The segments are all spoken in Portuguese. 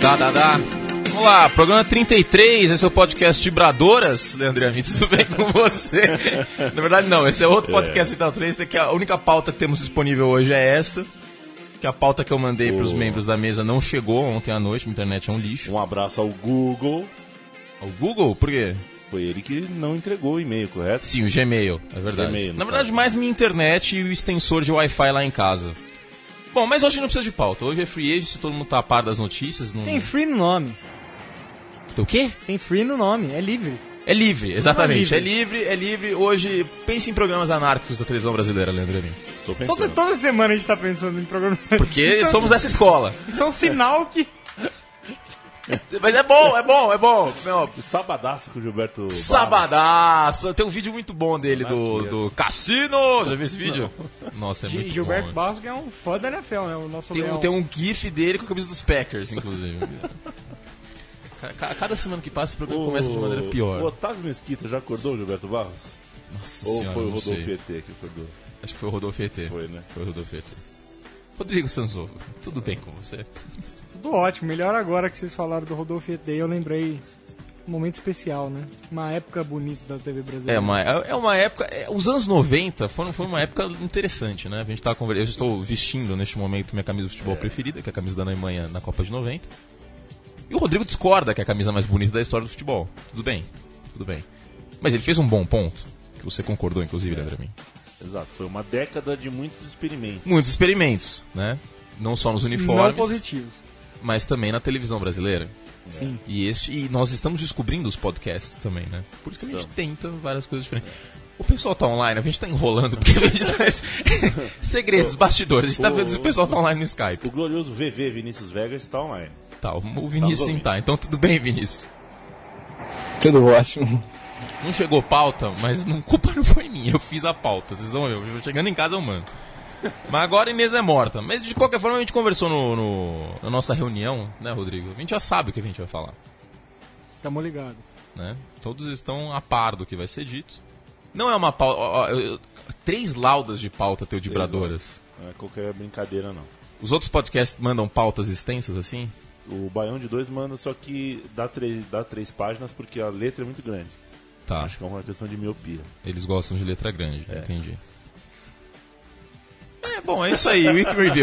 Vamos lá, programa 33, esse é o podcast de Bradoras, Leandro Amin, tudo bem com você? Na verdade não, esse é outro podcast Central 3, que a única pauta que temos disponível hoje é esta, que a pauta que eu mandei para os membros da mesa não chegou ontem à noite, a internet é um lixo. Um abraço ao Google. Ao Google? Por quê? Foi ele que não entregou o e-mail, correto? Sim, o Gmail, é verdade. Gmail, na verdade, mais minha internet e o extensor de Wi-Fi lá em casa. Bom, mas hoje não precisa de pauta. Hoje é free agent, todo mundo tá a par das notícias. Não... Tem free no nome. O quê? Tem free no nome, é livre. É livre, exatamente. É livre. Hoje, pense em programas anárquicos da televisão brasileira, Leandro Amin. Tô pensando. Toda semana a gente tá pensando em programas. Porque somos essa escola. Isso é um sinal que... Mas é bom. Meu, Sabadaço com o Gilberto Barros. Sabadaço. Tem um vídeo muito bom dele do Cassino. Já viu esse vídeo? Não. Nossa, é muito Gilberto bom. Barros que é um fã da NFL, né? O nosso Tem um gif dele com a camisa dos Packers, inclusive. Cada semana que passa, esse programa começa de maneira pior. O Otávio Mesquita já acordou o Gilberto Barros? Nossa Ou senhora, foi o não Rodolfo sei. ET que acordou? Acho que foi o Rodolfo ET. Foi, né? Foi o Rodolfo ET. Rodrigo Sanzovo, tudo bem com você? Tudo ótimo. Melhor agora que vocês falaram do Rodolfo ET, eu lembrei um momento especial, né? Uma época bonita da TV brasileira. É uma época... os anos 90 foi uma época interessante, né? A gente tava conversando. Eu estou vestindo neste momento minha camisa de futebol preferida, que é a camisa da Alemanha na Copa de 90. E o Rodrigo discorda que é a camisa mais bonita da história do futebol. Tudo bem. Mas ele fez um bom ponto, que você concordou, inclusive, Leandro Amin. Exato, foi uma década de muitos experimentos. Muitos experimentos, né? Não só nos uniformes, não positivos, mas também na televisão brasileira. Sim. E nós estamos descobrindo os podcasts também, né? Por isso que a gente tenta várias coisas diferentes. O pessoal tá online, a gente tá enrolando, porque a gente tá... segredos, bastidores, a gente tá vendo se o pessoal tá online no Skype. O glorioso VV Vinícius Vegas está online. Tá, o Vinícius sim tá. Então tudo bem, Vinícius? Tudo ótimo. Não chegou pauta, mas culpa não foi minha, eu fiz a pauta, vocês vão ver, eu chegando em casa eu mando. Mas agora a mesa é morta. Mas de qualquer forma a gente conversou na nossa reunião, né, Rodrigo? A gente já sabe o que a gente vai falar. Tamo ligado. Né? Todos estão a par do que vai ser dito. Não é uma pauta... 3 laudas de pauta teu de Bradoras. Não é qualquer brincadeira, não. Os outros podcasts mandam pautas extensas assim? O Baião de 2 manda, só que dá 3 páginas porque a letra é muito grande. Tá. Acho que é uma questão de miopia. Eles gostam de letra grande, entendi. Bom, é isso aí, Week Review.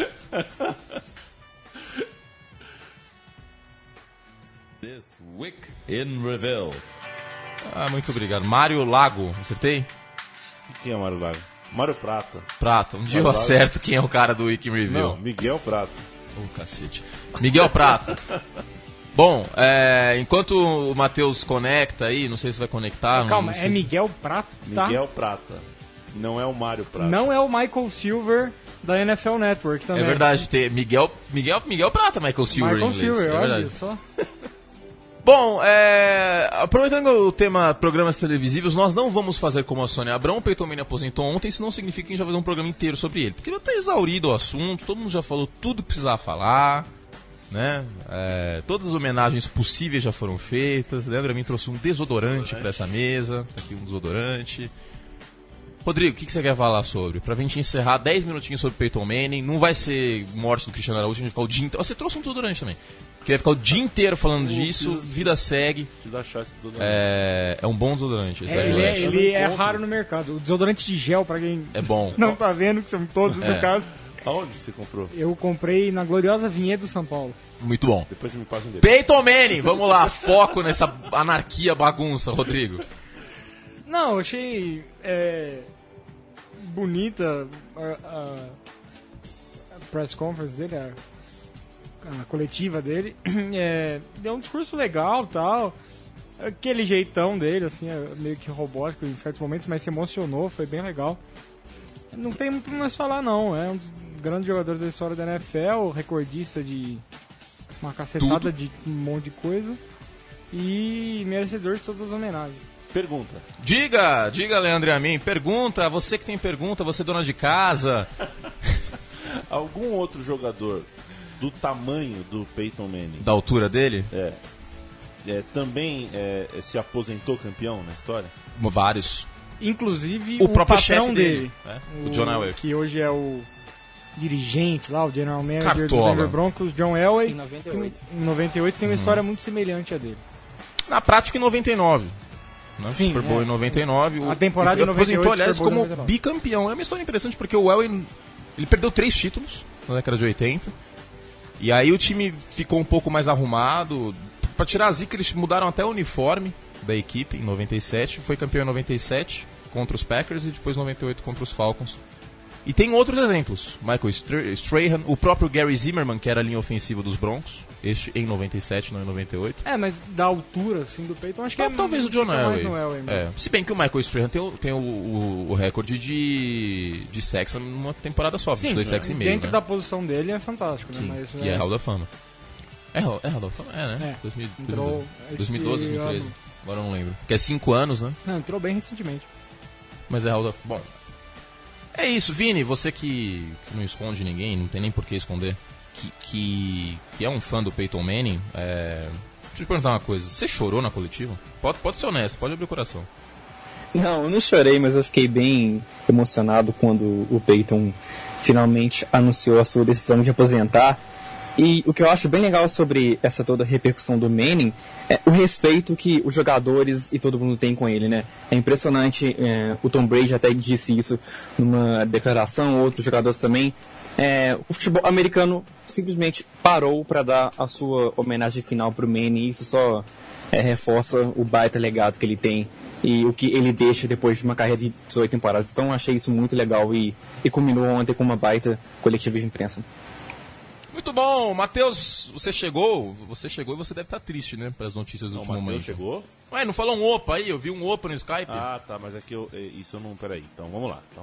This Week in Review. Muito obrigado. Mário Lago, acertei? Quem é Mário Lago? Mário Prata. Prata, um dia eu Mário acerto quem é o cara do Week Review. Não, Miguel Prata. Cacete. Miguel Prata. Bom, enquanto o Matheus conecta aí, não sei se vai conectar. Calma, não sei é Miguel Prata? Miguel Prata. Não é o Mário Prata. Não é o Michael Silver da NFL Network também. É verdade, tem Miguel Prata, Michael Silver Michael em inglês. Silver, é olha verdade. só. Bom, aproveitando o tema programas televisivos, nós não vamos fazer como a Sônia Abrão. O Peyton Manning aposentou ontem, isso não significa que a gente vai fazer um programa inteiro sobre ele. Porque já está exaurido o assunto, todo mundo já falou tudo que precisava falar, né? Todas as homenagens possíveis já foram feitas. Leandro Amin trouxe um desodorante para essa mesa, tá aqui um desodorante. Rodrigo, o que você quer falar sobre? Pra gente encerrar 10 minutinhos sobre Peyton Manning, não vai ser morte do Cristiano Araújo, a gente vai ficar o dia inteiro... Você trouxe um desodorante também. Queria ficar o dia inteiro falando disso, vida segue. Preciso achar esse desodorante. É um bom desodorante. Ele é raro no mercado. O desodorante de gel, pra quem É bom. não tá vendo, que são todos no caso. Aonde você comprou? Eu comprei na gloriosa Vinhedo São Paulo. Muito bom. Depois você me passa um dedo. Peyton Manning, vamos lá, foco nessa anarquia, bagunça, Rodrigo. Não, eu achei bonita a press conference dele, a coletiva dele. Deu um discurso legal e tal. Aquele jeitão dele, assim, meio que robótico em certos momentos, mas se emocionou, foi bem legal. Não tem muito mais falar, não. É um dos grandes jogadores da história da NFL, recordista de uma cacetada de um monte de coisa. E merecedor de todas as homenagens. Pergunta. Diga, Leandro Amin, pergunta, você que tem pergunta, você dona de casa. Algum outro jogador do tamanho do Peyton Manning, Da altura dele? também se aposentou campeão na história? Vários. Inclusive O próprio patrão chefe dele, o John Elway. que hoje é o dirigente lá, o general manager do Cartola. Denver Broncos, John Elway. Em 98. Em 98 tem uma história muito semelhante a dele. Na prática, em 99. Né? Sim, Super Bowl é. em 99. A temporada de 98, aposentou, aliás, Super Bowl como em 99. bicampeão. É uma história interessante porque o Elway ele perdeu 3 títulos na década de 80. E aí o time ficou um pouco mais arrumado. Pra tirar a zica, eles mudaram até o uniforme da equipe em 97. Foi campeão em 97 contra os Packers e depois em 98 contra os Falcons. E tem outros exemplos. Michael Strahan, o próprio Gary Zimmerman, que era a linha ofensiva dos Broncos. Este em 97, não em 98. Mas da altura, assim, do Peyton, acho que Talvez o John fica mais Elway. no Elway mesmo. É. Se bem que o Michael Strahan tem o recorde de sacks numa temporada só, 22 sacks e meio. Dentro né? da posição dele é fantástico, né? Sim, Mas, e é Hall da Fama. É Hall da Fama? É, né? É. 2012, Entrou 2013. esse Agora eu não lembro. Que é 5 anos, né? Não, entrou bem recentemente. Mas é Hall da... Bom, é isso, Vini, você que não esconde ninguém, não tem nem por que esconder, que é um fã do Peyton Manning, deixa eu te perguntar uma coisa, você chorou na coletiva? Pode ser honesto, pode abrir o coração. Não, eu não chorei, mas eu fiquei bem emocionado quando o Peyton finalmente anunciou a sua decisão de aposentar. E o que eu acho bem legal sobre essa toda repercussão do Manning é o respeito que os jogadores e todo mundo tem com ele, né? É impressionante, o Tom Brady até disse isso numa declaração, outros jogadores também. O futebol americano simplesmente parou para dar a sua homenagem final para o Manning, e isso só reforça o baita legado que ele tem e o que ele deixa depois de uma carreira de 18 temporadas. Então eu achei isso muito legal e culminou ontem com uma baita coletiva de imprensa. Muito bom, Matheus, você chegou e você deve estar triste, né, para as notícias do último O Matheus momento. chegou? Ué, não falou um opa aí? Eu vi um opa no Skype. Ah, tá, mas é que isso eu não... Peraí, então vamos lá. Então,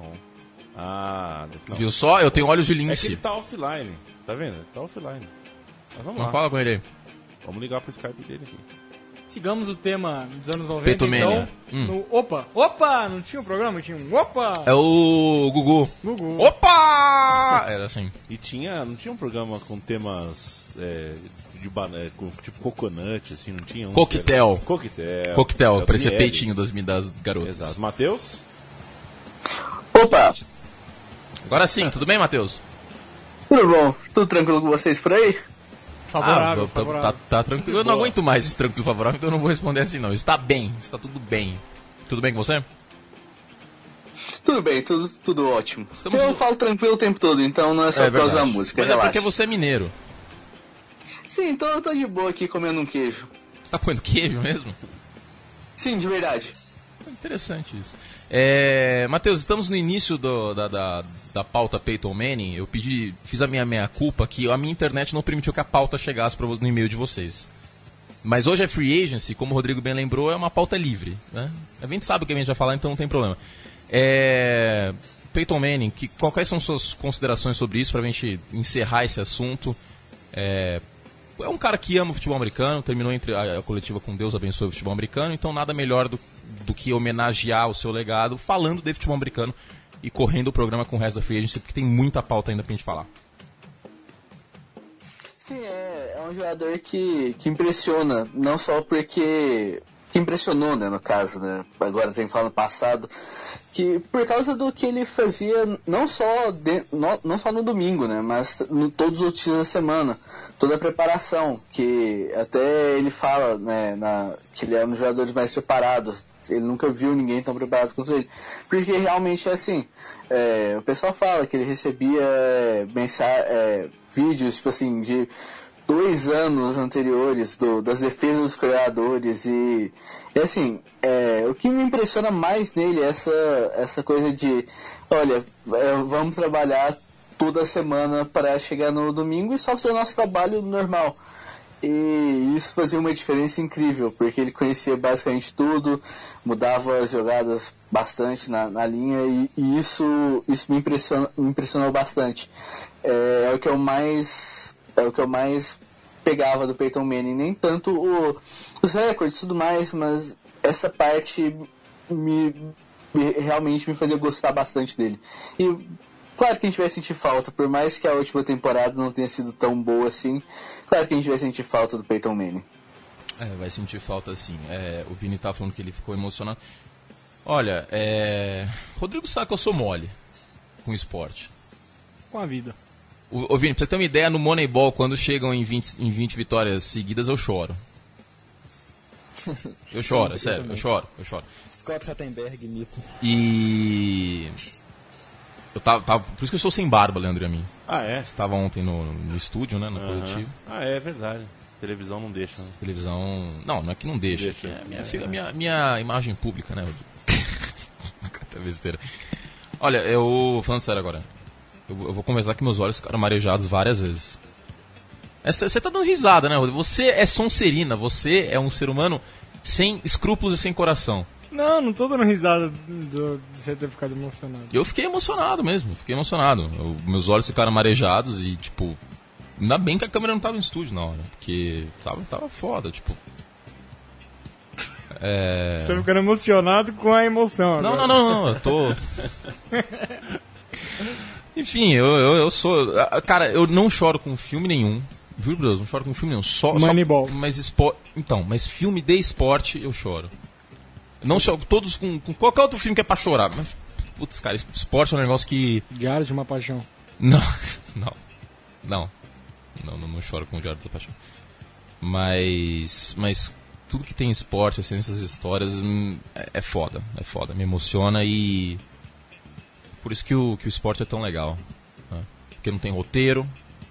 não. Viu só? Eu tenho olhos de É que lince. ele tá offline, tá vendo? Ele tá offline. Mas vamos Não lá. fala com ele aí. Vamos ligar pro Skype dele aqui. Sigamos o tema dos anos 90, Peyton então. Manning. No Opa! Não tinha um programa? Tinha um Opa! É o Gugu. Gugu. Opa! Era assim. E não tinha um programa com temas de banana, tipo coconut, assim, não tinha um? Coquetel. Coquetel, Parecia Daniele. peitinho das garotas. Exato. Matheus? Opa, Agora sim, tudo bem, Matheus? tudo bom? Tudo tranquilo com vocês por aí? Favorável, tá, favorável. tá tranquilo. Eu não aguento mais esse tranquilo favorável, então eu não vou responder assim não. Está bem, está tudo bem. Tudo bem com você? Tudo bem, tudo ótimo. Estamos eu no- falo tranquilo o tempo todo, então não é só por causa da música, Mas é relaxa. porque você é mineiro. Sim, então eu tô de boa aqui comendo um queijo. Você tá comendo queijo mesmo? Sim, de verdade. Interessante isso. Matheus, estamos no início da pauta Peyton Manning. Eu fiz a minha culpa que a minha internet não permitiu que a pauta chegasse no e-mail de vocês. Mas hoje é free agency, como o Rodrigo bem lembrou, é uma pauta livre, né? A gente sabe o que a gente vai falar, então não tem problema. Peyton Manning, quais são suas considerações sobre isso, pra gente encerrar esse assunto? É um cara que ama o futebol americano, terminou a coletiva com Deus abençoe o futebol americano, então nada melhor do que homenagear o seu legado falando de futebol americano e correndo o programa com o resto da free agency, porque tem muita pauta ainda pra gente falar. Sim, é um jogador que impressiona, não só porque... Que impressionou, né, no caso, né? Agora tem que falar no passado, que por causa do que ele fazia não só no domingo, né, mas todos os outros dias da semana, toda a preparação, que até ele fala, né, que ele é um dos jogadores mais preparados, ele nunca viu ninguém tão preparado quanto ele, porque realmente é assim, o pessoal fala que ele recebia vídeos, tipo assim, de 2 anos anteriores das defesas dos criadores e assim, o que me impressiona mais nele é essa coisa de, olha, vamos trabalhar toda semana para chegar no domingo e só fazer o nosso trabalho normal. E isso fazia uma diferença incrível, porque ele conhecia basicamente tudo, mudava as jogadas bastante na linha e isso me impressionou bastante. É o que eu mais pegava do Peyton Manning, nem tanto os recordes e tudo mais, mas essa parte realmente me fazia gostar bastante dele. E claro que a gente vai sentir falta, por mais que a última temporada não tenha sido tão boa assim, claro que a gente vai sentir falta do Peyton Manning. Vai sentir falta sim. O Vini tá falando que ele ficou emocionado. Olha, Rodrigo sabe que eu sou mole com esporte. Com a vida. Ô Vini, pra você ter uma ideia, no Moneyball, quando chegam em 20 vitórias seguidas, eu choro. Eu choro, é sério, eu choro. Scott Rattenberg, mito. E... eu tava... por isso que eu sou sem barba, Leandro e a mim. Ah, é? Estava ontem no estúdio, né, no coletivo. Ah, é verdade. Televisão não deixa, né? Televisão... Não é que não deixa. É minha imagem pública, né? Cata besteira. Olha, falando sério agora. Eu vou conversar que meus olhos ficaram marejados várias vezes. Você tá dando risada, né, Rodrigo? Você é Sonserina, você é um ser humano sem escrúpulos e sem coração. Não tô dando risada de você ter ficado emocionado. Eu fiquei emocionado mesmo, meus olhos ficaram marejados e, tipo... ainda bem que a câmera não tava em estúdio na hora, porque tava foda, tipo... Você tá ficando emocionado com a emoção agora. Não, eu tô... Enfim, eu sou... cara, eu não choro com filme nenhum. Juro por Deus, não choro com filme nenhum. Moneyball. Mas filme de esporte eu choro. Não choro todos com qualquer outro filme que é pra chorar. Mas, putz, cara, esporte é um negócio que... Diário de uma Paixão. Não choro com o Diário da Paixão. Mas tudo que tem esporte, assim, essas histórias, é foda. Me emociona e... por isso que o esporte é tão legal. Né? Porque não tem roteiro.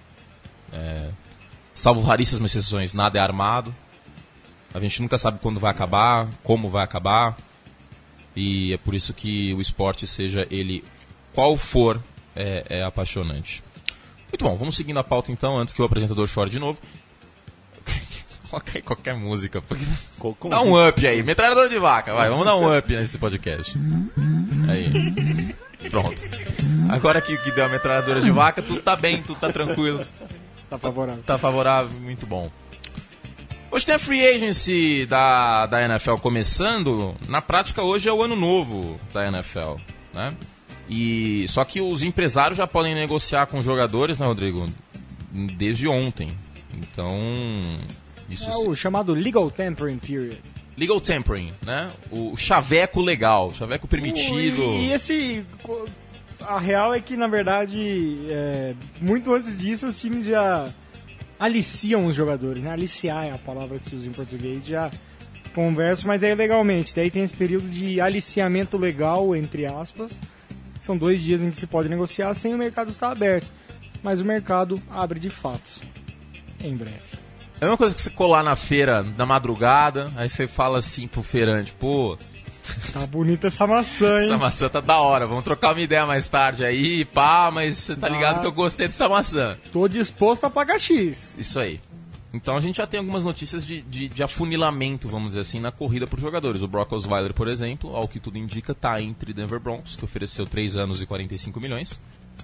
Salvo raríssimas exceções, nada é armado. A gente nunca sabe quando vai acabar, como vai acabar. E é por isso que o esporte, seja ele qual for, é apaixonante. Muito bom, vamos seguindo a pauta então, antes que o apresentador chore de novo. Coloca aí qualquer música. Dá um up aí, metralhadora de vaca, vai, vamos dar um up nesse podcast. Aí, pronto. Agora que deu a metralhadora de vaca, tudo tá bem, tudo tá tranquilo. Tá favorável, muito bom. Hoje tem a Free Agency da NFL começando. Na prática, hoje é o ano novo da NFL, né? Só que os empresários já podem negociar com os jogadores, né, Rodrigo? Desde ontem. Então... isso o chamado Legal Tampering Period. Legal Tampering, né? O chaveco legal, chaveco permitido. A real é que, na verdade, muito antes disso, os times já aliciam os jogadores, né? Aliciar é a palavra que se usa em português, já conversam, mas é legalmente. Daí tem esse período de aliciamento legal, entre aspas. São 2 dias em que se pode negociar sem o mercado estar aberto. Mas o mercado abre de fato, em breve. É a mesma coisa que você colar na feira na madrugada, aí você fala assim pro feirante, pô... tá bonita essa maçã, hein? Essa maçã tá da hora, vamos trocar uma ideia mais tarde aí, pá, mas você tá ligado que eu gostei dessa maçã. Tô disposto a pagar X. Isso aí. Então a gente já tem algumas notícias de afunilamento, vamos dizer assim, na corrida por jogadores. O Brock Osweiler, por exemplo, ao que tudo indica, tá entre Denver Broncos, que ofereceu 3 anos e 45 milhões.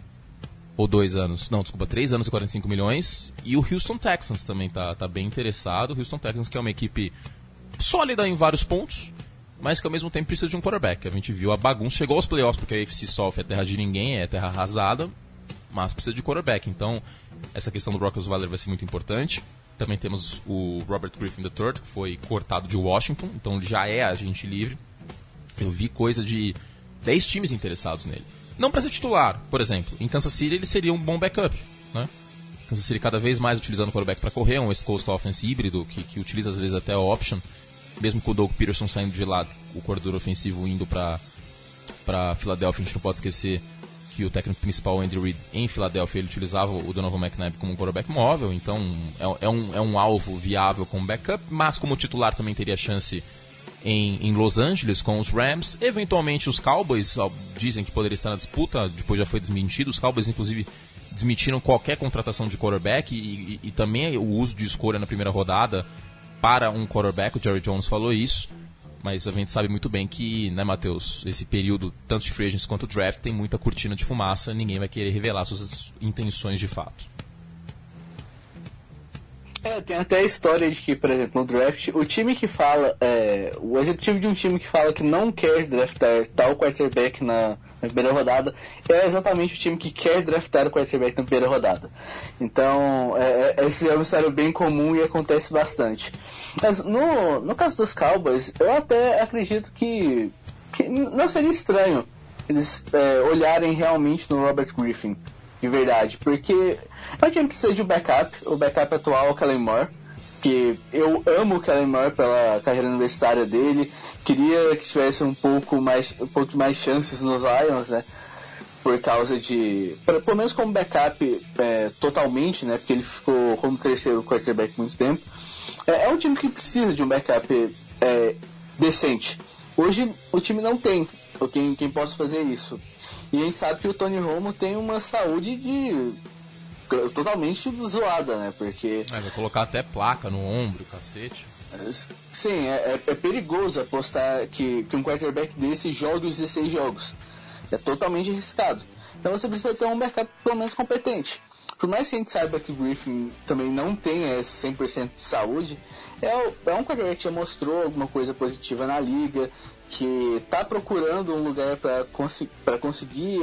Ou 2 anos, não, desculpa, 3 anos e 45 milhões. E o Houston Texans também tá bem interessado. O Houston Texans, que é uma equipe sólida em vários pontos, mas que ao mesmo tempo precisa de um quarterback. A gente viu a bagunça, chegou aos playoffs, porque a AFC South é terra de ninguém, é terra arrasada, mas precisa de quarterback. Então, essa questão do Brock Osweiler vai ser muito importante. Também temos o Robert Griffin III, que foi cortado de Washington, então ele já é agente livre. Eu vi coisa de 10 times interessados nele. Não para ser titular, por exemplo. Em Kansas City ele seria um bom backup, né? Kansas City cada vez mais utilizando o quarterback para correr, um West Coast Offense híbrido, que utiliza às vezes até a option. Mesmo com o Doug Peterson saindo de lá, o coordenador ofensivo indo para Filadélfia, a gente não pode esquecer que o técnico principal, Andy Reid, em Filadélfia, ele utilizava o Donovan McNabb como um quarterback móvel, então é um alvo viável como backup, mas como titular também teria chance em Los Angeles com os Rams. Eventualmente os Cowboys dizem que poderia estar na disputa, depois já foi desmentido. Os Cowboys, inclusive, desmentiram qualquer contratação de quarterback e também o uso de escolha na primeira rodada para um quarterback. O Jerry Jones falou isso. Mas a gente sabe muito bem que, né, Matheus, esse período, tanto de free agents quanto draft, tem muita cortina de fumaça, ninguém vai querer revelar suas intenções de fato. Tem até a história de que, por exemplo, no draft, o time que fala, o executivo de um time que fala que não quer draftar tal quarterback na primeira rodada, é exatamente o time que quer draftar o quarterback na primeira rodada. Então, esse é um cenário bem comum e acontece bastante. Mas no caso dos Cowboys, eu até acredito que não seria estranho eles olharem realmente no Robert Griffin de verdade, porque é um time que precisa de um backup. O backup atual é o Kellen Moore, que eu amo o Kellen Moore pela carreira universitária dele, queria que tivesse um pouco mais chances nos Lions, né? Por causa de, pelo menos como backup totalmente, né? Porque ele ficou como terceiro quarterback muito tempo. É um time que precisa de um backup decente. Hoje o time não tem quem possa fazer isso. E a gente sabe que o Tony Romo tem uma saúde totalmente zoada, né? Porque vai colocar até placa no ombro, cacete. Sim, é perigoso apostar que um quarterback desse jogue os 16 jogos. É totalmente arriscado. Então você precisa ter um backup pelo menos competente. Por mais que a gente saiba que o Griffin também não tenha esse 100% de saúde, é um quarterback que já mostrou alguma coisa positiva na liga, que está procurando um lugar para conseguir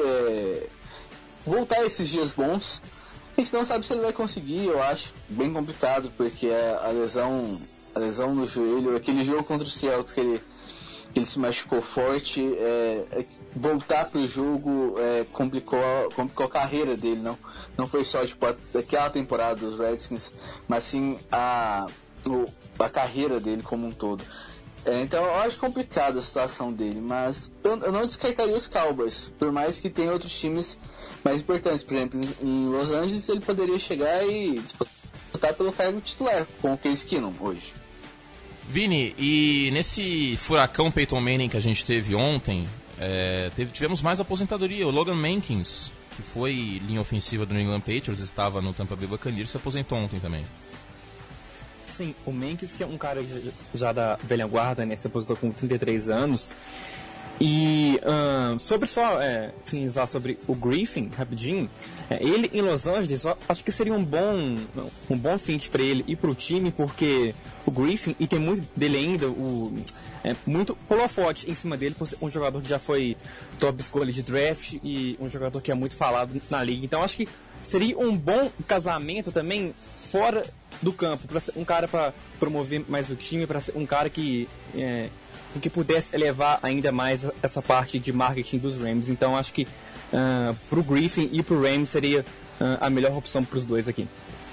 voltar esses dias bons. A gente não sabe se ele vai conseguir, eu acho bem complicado, porque a lesão no joelho, aquele jogo contra o Seahawks que ele se machucou forte, voltar pro jogo complicou a carreira dele, não foi só tipo, aquela temporada dos Redskins, mas sim a carreira dele como um todo. Então eu acho complicada a situação dele, mas eu não descartaria os Cowboys, por mais que tenha outros times mais importantes. Por exemplo, em Los Angeles ele poderia chegar e disputar pelo cargo titular com o Case Keenum hoje. Vini, e nesse furacão Peyton Manning que a gente teve ontem, tivemos mais aposentadoria. O Logan Mankins, que foi linha ofensiva do New England Patriots, estava no Tampa Bay Buccaneers, se aposentou ontem também. Sim, o Mankins, que é um cara já da velha guarda, né, se aposentou com 33 anos. E sobre só finalizar sobre o Griffin, rapidinho, ele em Los Angeles, eu acho que seria um bom fit para ele e para o time, porque o Griffin, e tem muito dele ainda, muito holofote em cima dele, por ser um jogador que já foi top escolha de draft e um jogador que é muito falado na liga. Então acho que seria um bom casamento também fora do campo, para ser um cara para promover mais o time, para ser um cara que pudesse elevar ainda mais essa parte de marketing dos Rams. Então acho que pro Griffin e pro Rams seria a melhor opção pros dois aqui.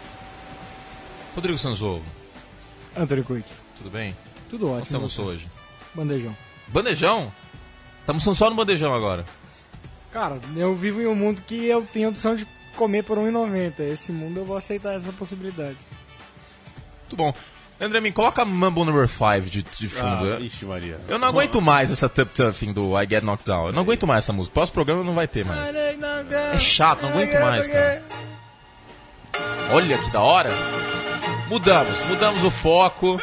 Rodrigo Sanzolo. Anthony Quick. Tudo bem? Tudo ótimo. O que você almoçou hoje? Bandejão. Bandejão? Estamos só no bandejão agora. Cara, eu vivo em um mundo que eu tenho a opção de comer por R$1,90. Esse mundo eu vou aceitar essa possibilidade. Muito bom. André, me coloca Mambo Number 5 de fundo. Ixi, Maria. Eu não aguento mais essa tuffing do I Get Knocked Down. Eu não aguento mais essa música. Próximo programa não vai ter mais. É chato, não aguento mais, cara. Olha que da hora. Mudamos o foco.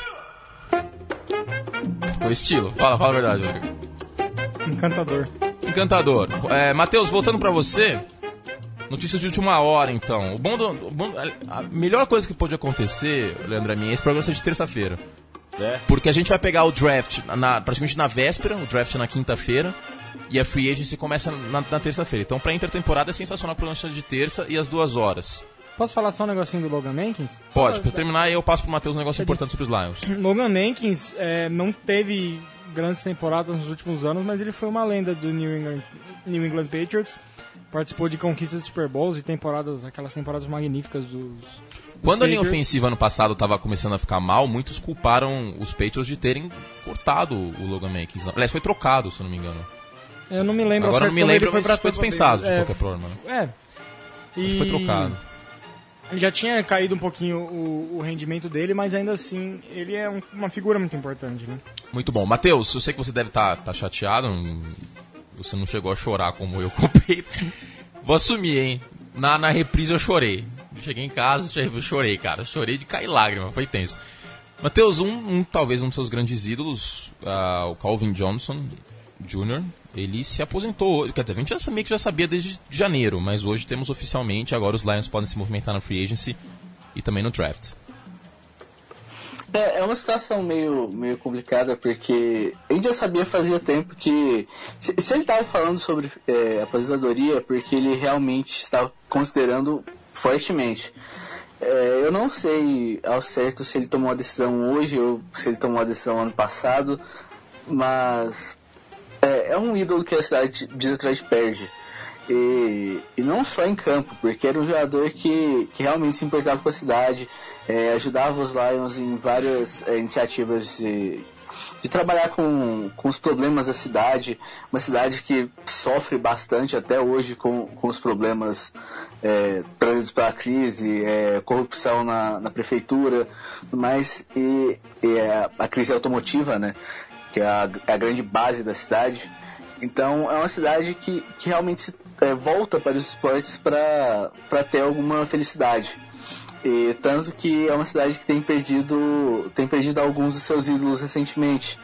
O estilo. Fala a verdade, Rodrigo. Encantador. Matheus, voltando pra você. Notícias de última hora, então. A melhor coisa que pode acontecer, Leandro, é esse programa ser de terça-feira. Porque a gente vai pegar o draft praticamente na véspera, o draft na quinta-feira, e a free agency começa na terça-feira. Então, pra intertemporada é sensacional o programa de terça e às 2 horas. Posso falar só um negocinho do Logan Mankins? Pode, pra terminar eu passo pro Matheus um negócio importante sobre os Lions. Logan Mankins não teve grandes temporadas nos últimos anos, mas ele foi uma lenda do New England Patriots. Participou de conquistas de Super Bowls e aquelas temporadas magníficas dos Quando a linha ofensiva ano passado estava começando a ficar mal, muitos culparam os Patriots de terem cortado o Logan Mankins. Aliás, foi trocado, se eu não me engano. Eu não me lembro. Agora eu não me lembro, mas foi dispensado de qualquer forma. E foi trocado. Já tinha caído um pouquinho o rendimento dele, mas ainda assim, ele é uma figura muito importante, né? Muito bom. Matheus, eu sei que você deve estar chateado, você não chegou a chorar como eu com o Peyton. Vou assumir, hein? Na reprise eu chorei. Cheguei em casa, eu chorei, cara. Chorei de cair lágrima, foi tenso. Matheus, talvez um dos seus grandes ídolos, o Calvin Johnson Jr., ele se aposentou. Quer dizer, a gente já sabia desde janeiro, mas hoje temos oficialmente, agora os Lions podem se movimentar na free agency e também no draft. É uma situação meio complicada, porque a gente já sabia fazia tempo que se ele estava falando sobre aposentadoria, é porque ele realmente estava considerando fortemente. Eu não sei ao certo se ele tomou a decisão hoje ou se ele tomou a decisão ano passado, mas é um ídolo que a cidade de Detroit perde. E não só em campo, porque era um jogador que realmente se importava com a cidade, ajudava os Lions em várias iniciativas de trabalhar com os problemas da cidade, uma cidade que sofre bastante até hoje com os problemas trazidos pela crise, corrupção na prefeitura, mas e a crise automotiva, né, que é a grande base da cidade. Então é uma cidade que realmente volta para os esportes para ter alguma felicidade. E tanto que é uma cidade que tem perdido alguns dos seus ídolos recentemente.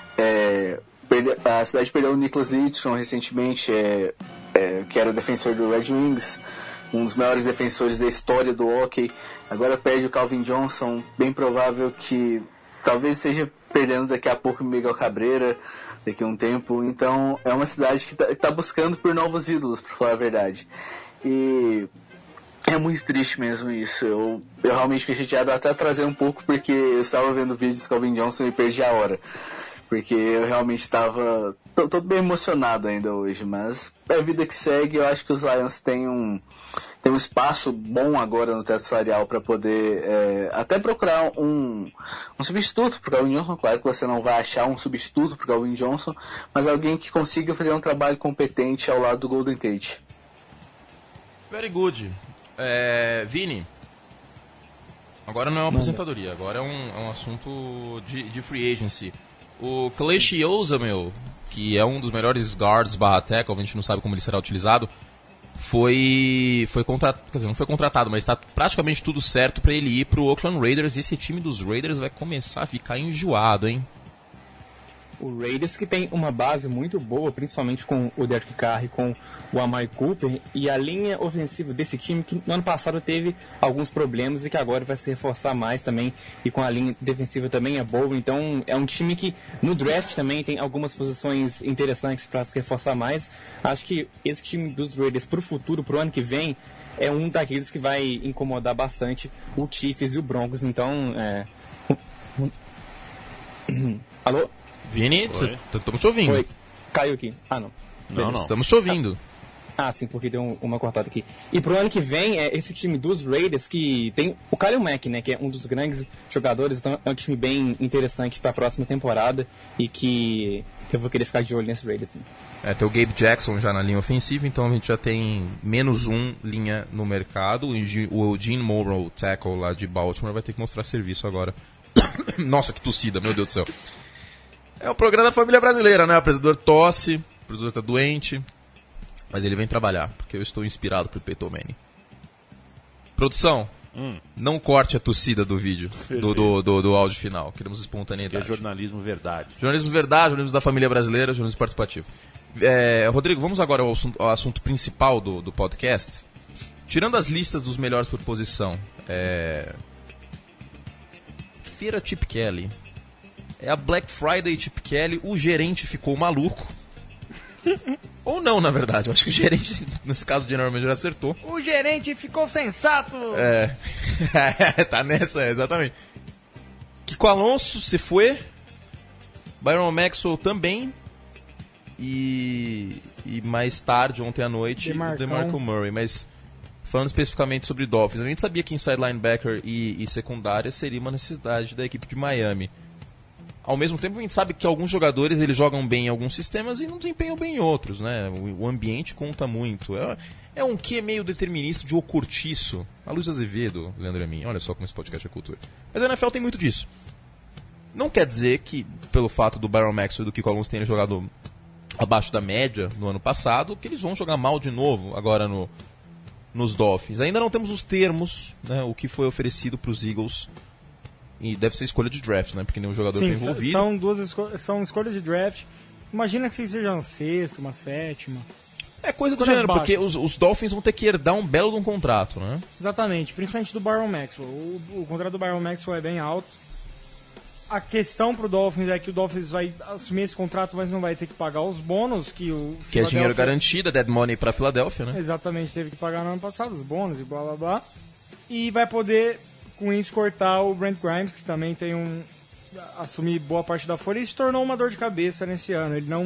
A cidade perdeu o Nicholas Lidstrom recentemente, que era defensor do Red Wings, um dos maiores defensores da história do hockey. Agora perde o Calvin Johnson, bem provável que talvez esteja perdendo daqui a pouco o Miguel Cabreira, daqui a um tempo. Então é uma cidade que está buscando por novos ídolos, para falar a verdade. E é muito triste mesmo isso. Eu realmente fiquei chateado até trazer um pouco, porque eu estava vendo vídeos do Calvin Johnson e perdi a hora. Porque eu realmente estava... Tô bem emocionado ainda hoje, mas é a vida que segue. Eu acho que os Lions têm um espaço bom agora no teto salarial para poder até procurar um substituto para o Calvin Johnson. Claro que você não vai achar um substituto para o Calvin Johnson, mas alguém que consiga fazer um trabalho competente ao lado do Golden Tate. Very good. Vini, agora não é uma aposentadoria, agora é um assunto de free agency. O Kelechi Osamil, que é um dos melhores guards /tackle, a gente não sabe como ele será utilizado, foi contratado, quer dizer, não foi contratado, mas está praticamente tudo certo para ele ir para o Oakland Raiders, e esse time dos Raiders vai começar a ficar enjoado, hein? O Raiders que tem uma base muito boa, principalmente com o Derek Carr e com o Amari Cooper, e a linha ofensiva desse time que no ano passado teve alguns problemas e que agora vai se reforçar mais também, e com a linha defensiva também é boa. Então é um time que no draft também tem algumas posições interessantes para se reforçar mais. Acho que esse time dos Raiders pro futuro, pro ano que vem, é um daqueles que vai incomodar bastante o Chiefs e o Broncos. Então Alô? Vini, estamos te ouvindo. Oi, caiu aqui. Ah, não. Não. Estamos te ouvindo. Ah, sim, porque deu uma cortada aqui. E pro ano que vem, esse time dos Raiders, que tem o Khalil Mack, né, que é um dos grandes jogadores, então é um time bem interessante para a próxima temporada, e que eu vou querer ficar de olho nesse Raiders, sim. Tem o Gabe Jackson já na linha ofensiva, então a gente já tem menos um linha no mercado. O Gene Morrow, tackle lá de Baltimore, vai ter que mostrar serviço agora. Nossa, que tossida, meu Deus do céu. É o programa da família brasileira, né? O apresentador tosse, o apresentador tá doente, mas ele vem trabalhar, porque eu estou inspirado por Peyton Manning. Produção, não corte a tossida do vídeo, do áudio final. Queremos espontaneidade. Que é jornalismo verdade. Jornalismo verdade, jornalismo da família brasileira, jornalismo participativo. Rodrigo, vamos agora ao assunto principal do podcast. Tirando as listas dos melhores por posição, Feira Chip Kelly... É a Black Friday Chip Kelly, o gerente ficou maluco. Ou não, na verdade. Eu acho que o gerente, nesse caso, o general manager acertou. O gerente ficou sensato! Tá nessa, exatamente. Kiko Alonso se foi. Byron Maxwell também. E mais tarde, ontem à noite, o DeMarco Murray. Mas falando especificamente sobre Dolphins, a gente sabia que inside linebacker e secundária seria uma necessidade da equipe de Miami. Ao mesmo tempo, a gente sabe que alguns jogadores eles jogam bem em alguns sistemas e não desempenham bem em outros, né? O ambiente conta muito. É um quê meio determinista de ocurtiço. A Luiz Azevedo, Leandro Amin, olha só como esse podcast é cultura. Mas a NFL tem muito disso. Não quer dizer que, pelo fato do Byron Maxwell e do Kiko Alonso terem jogado abaixo da média no ano passado, que eles vão jogar mal de novo agora nos Dolphins. Ainda não temos os termos, né? O que foi oferecido para os Eagles. E deve ser escolha de draft, né? Porque nenhum jogador está envolvido. São escolhas de draft. Imagina que seja uma sexta, uma sétima. É coisa do gênero, porque os Dolphins vão ter que herdar um belo de um contrato, né? Exatamente, principalmente do Byron Maxwell. O contrato do Byron Maxwell é bem alto. A questão pro Dolphins é que o Dolphins vai assumir esse contrato, mas não vai ter que pagar os bônus que o Que é dinheiro garantido, dead money pra Filadélfia, né? Exatamente, teve que pagar no ano passado os bônus e blá blá blá. E vai poder, com isso, cortar o Brent Grimes, que também tem assumir boa parte da folha, e se tornou uma dor de cabeça nesse ano. Ele não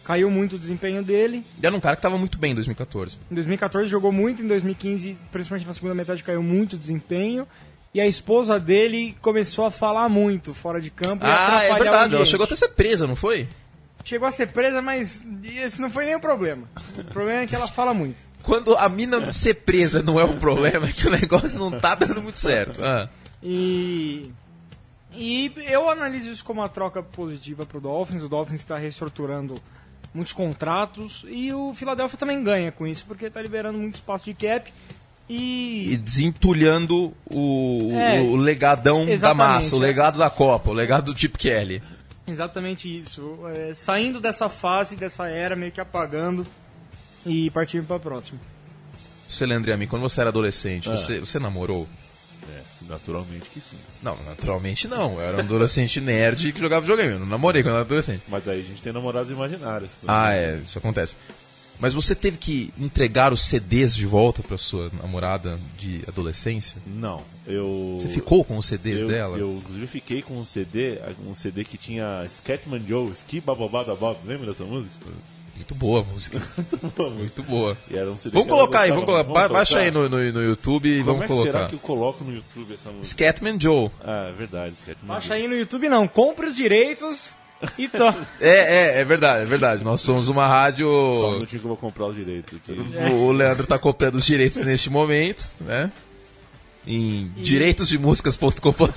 caiu muito o desempenho dele. E era um cara que estava muito bem em 2014. Em 2014 jogou muito, em 2015, principalmente na segunda metade, caiu muito o desempenho. E a esposa dele começou a falar muito fora de campo e atrapalhar é o verdade. Ela ambiente. chegou até a ser presa, não foi? Chegou a ser presa, mas esse não foi nem o problema. O problema é que ela fala muito. Quando a mina ser presa não é o problema, é que o negócio não tá dando muito certo. E eu analiso isso como uma troca positiva pro Dolphins. O Dolphins está reestruturando muitos contratos e o Philadelphia também ganha com isso, porque está liberando muito espaço de cap E desentulhando o legadão da exatamente, massa, o legado da Copa, o legado do Chip Kelly. Exatamente isso. Saindo dessa fase, dessa era, meio que apagando e partindo para a próxima. Você, Leandriami, quando você era adolescente, você namorou? Naturalmente que sim. Não, naturalmente não. Eu era um adolescente nerd que jogava videogame. Eu não namorei quando eu era adolescente. Mas aí a gente tem namorados imaginários. Isso acontece. Mas você teve que entregar os CDs de volta pra sua namorada de adolescência? Não, Você ficou com os CDs dela? Eu, inclusive, fiquei com um CD que tinha Scatman Joe, Ski Bababada Bob, lembra dessa música? Muito boa a música. Muito boa. E era um CD Vamos que ela colocar aí, gostava. vamos colocar. Baixa aí no YouTube e Como vamos é que colocar. será que eu coloco no YouTube essa música? Scatman Joe. Ah, é verdade, Scatman Baixa Joe. aí no YouTube não, compre os direitos e É verdade, é verdade. Nós somos uma rádio. Só um minutinho que eu vou comprar os direitos aqui. O Leandro tá comprando os direitos neste momento, né? Em direitosdemusicas.com.br.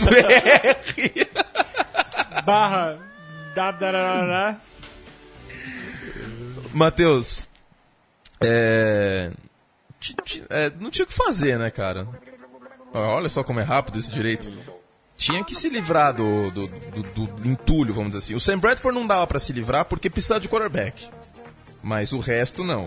barra dadarará. Matheus, não tinha o que fazer, né, cara? Olha só como é rápido esse direito. Tinha que se livrar do entulho, vamos dizer assim. O Sam Bradford não dava pra se livrar porque precisava de quarterback. Mas o resto não.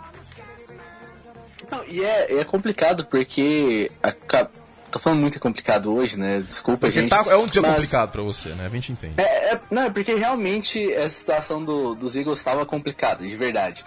Não, e é complicado porque... Tô falando muito complicado hoje, né? Desculpa, Porque gente. é um dia mas... complicado pra você, né? A gente entende. Não, é porque realmente a situação dos Eagles estava complicada, de verdade.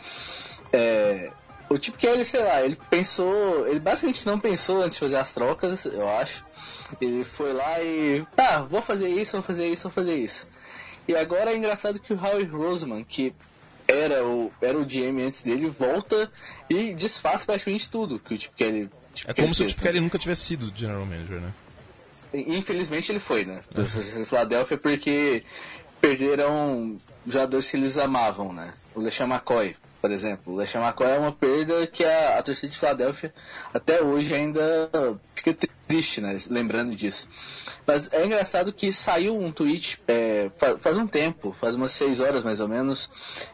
O tipo que ele, sei lá, ele basicamente não pensou antes de fazer as trocas, eu acho. Ele foi lá e, vou fazer isso, vou fazer isso, vou fazer isso. E agora é engraçado que o Howie Roseman, que era o GM antes dele, volta e desfaz praticamente tudo que o Chip Kelly É como se o Chip Kelly nunca tivesse sido General Manager, né? Infelizmente ele foi, né? Em Philadelphia, porque perderam jogadores que eles amavam, né? O LeSean McCoy, por exemplo. O LeSean McCoy é uma perda que a torcida de Philadelphia até hoje ainda fica triste, né? Lembrando disso. Mas é engraçado que saiu um tweet faz um tempo, faz umas 6 horas mais ou menos,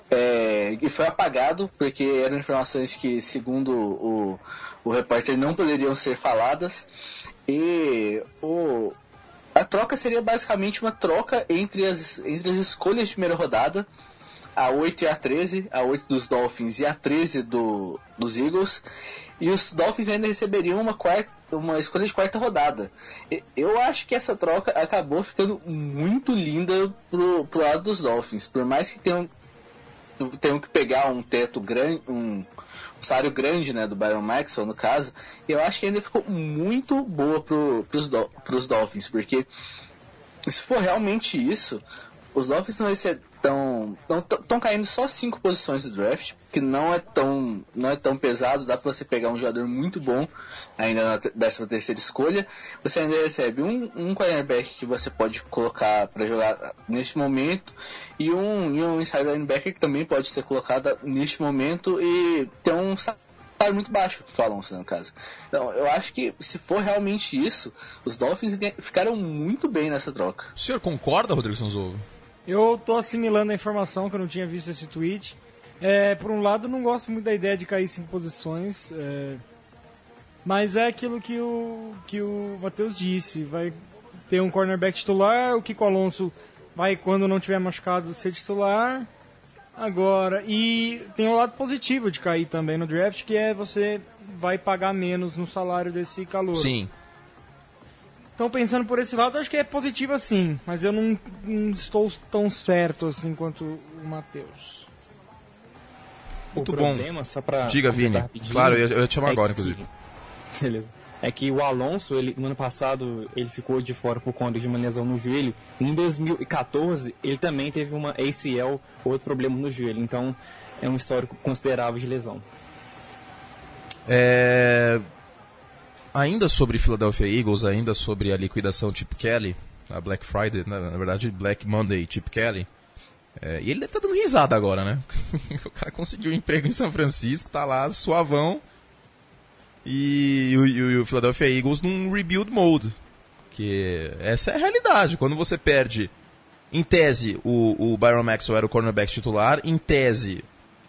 e foi apagado porque eram informações que, segundo o repórter, não poderiam ser faladas. E a troca seria basicamente uma troca entre as escolhas de primeira rodada, a 8 e a 13, a 8 dos Dolphins e a 13 dos Eagles, e os Dolphins ainda receberiam uma escolha de quarta rodada. Eu acho que essa troca acabou ficando muito linda pro lado dos Dolphins, por mais que tenham que pegar um teto grande, um salário grande, né, do Byron Maxwell, no caso, eu acho que ainda ficou muito boa pros Dolphins, porque se for realmente isso, os Dolphins estão caindo só 5 posições do draft, que não é tão pesado, dá pra você pegar um jogador muito bom ainda na 13ª escolha, você ainda recebe um quarterback que você pode colocar para jogar neste momento, e um inside linebacker que também pode ser colocado neste momento, e tem um salário muito baixo, que o Alonso, no caso. Então, eu acho que se for realmente isso, os Dolphins ficaram muito bem nessa troca. O senhor concorda, Rodrigo Sanzovo? Eu tô assimilando a informação, que eu não tinha visto esse tweet. Por um lado, não gosto muito da ideia de cair 5 posições, mas é aquilo que o Matheus disse. Vai ter um cornerback titular, o Kiko Alonso vai, quando não tiver machucado, ser titular. Agora, e tem um lado positivo de cair também no draft, que é você vai pagar menos no salário desse calouro. Sim. Então, pensando por esse lado, acho que é positivo assim, mas eu não estou tão certo assim quanto o Matheus. Muito o bom. problema, só pra Diga, Vini. completar rapidinho, Claro, eu ia te chamar agora, que- inclusive. Beleza. é que o Alonso, no ano passado, ele ficou de fora por conta de uma lesão no joelho. Em 2014, ele também teve uma ACL, outro problema no joelho. Então, é um histórico considerável de lesão. Ainda sobre Philadelphia Eagles, ainda sobre a liquidação Chip Kelly, a Black Friday, na verdade Black Monday Chip Kelly, e ele deve estar dando risada agora, né? O cara conseguiu um emprego em São Francisco, tá lá suavão, e o Philadelphia Eagles num rebuild mode, que essa é a realidade. Quando você perde, em tese, o Byron Maxwell era o cornerback titular, em tese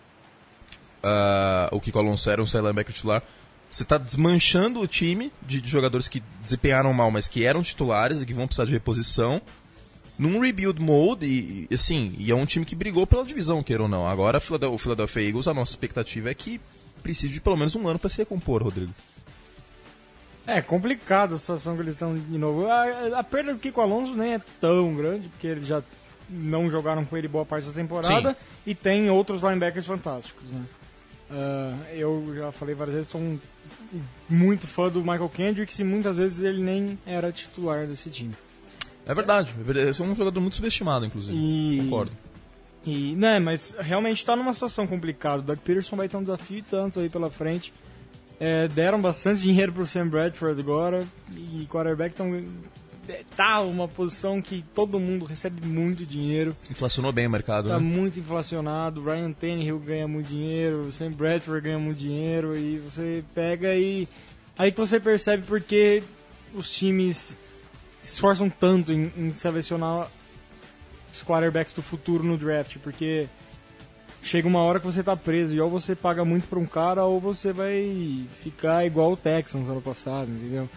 o Kiko Alonso era um linebacker titular, você está desmanchando o time de jogadores que desempenharam mal, mas que eram titulares e que vão precisar de reposição, num rebuild mode, e é um time que brigou pela divisão, queira ou não. Agora, o Philadelphia Eagles, a nossa expectativa é que precise de pelo menos um ano para se recompor, Rodrigo. É complicado a situação que eles estão de novo. A perda do Kiko Alonso nem é tão grande, porque eles já não jogaram com ele boa parte da temporada. Sim. E tem outros linebackers fantásticos, né? Eu já falei várias vezes, sou muito fã do Michael Kendricks e muitas vezes ele nem era titular desse time. É verdade, esse é um jogador muito subestimado, inclusive. Concordo. Né, mas realmente está numa situação complicada. O Doug Peterson vai ter um desafio e tanto aí pela frente. Deram bastante dinheiro pro Sam Bradford agora e quarterback tá uma posição que todo mundo recebe muito dinheiro. Inflacionou bem o mercado, tá, né? Muito inflacionado. Ryan Tannehill ganha muito dinheiro, o Sam Bradford ganha muito dinheiro, e você pega e aí que você percebe porque os times se esforçam tanto em selecionar os quarterbacks do futuro no draft, porque chega uma hora que você tá preso e ou você paga muito pra um cara ou você vai ficar igual o Texans ano passado, entendeu?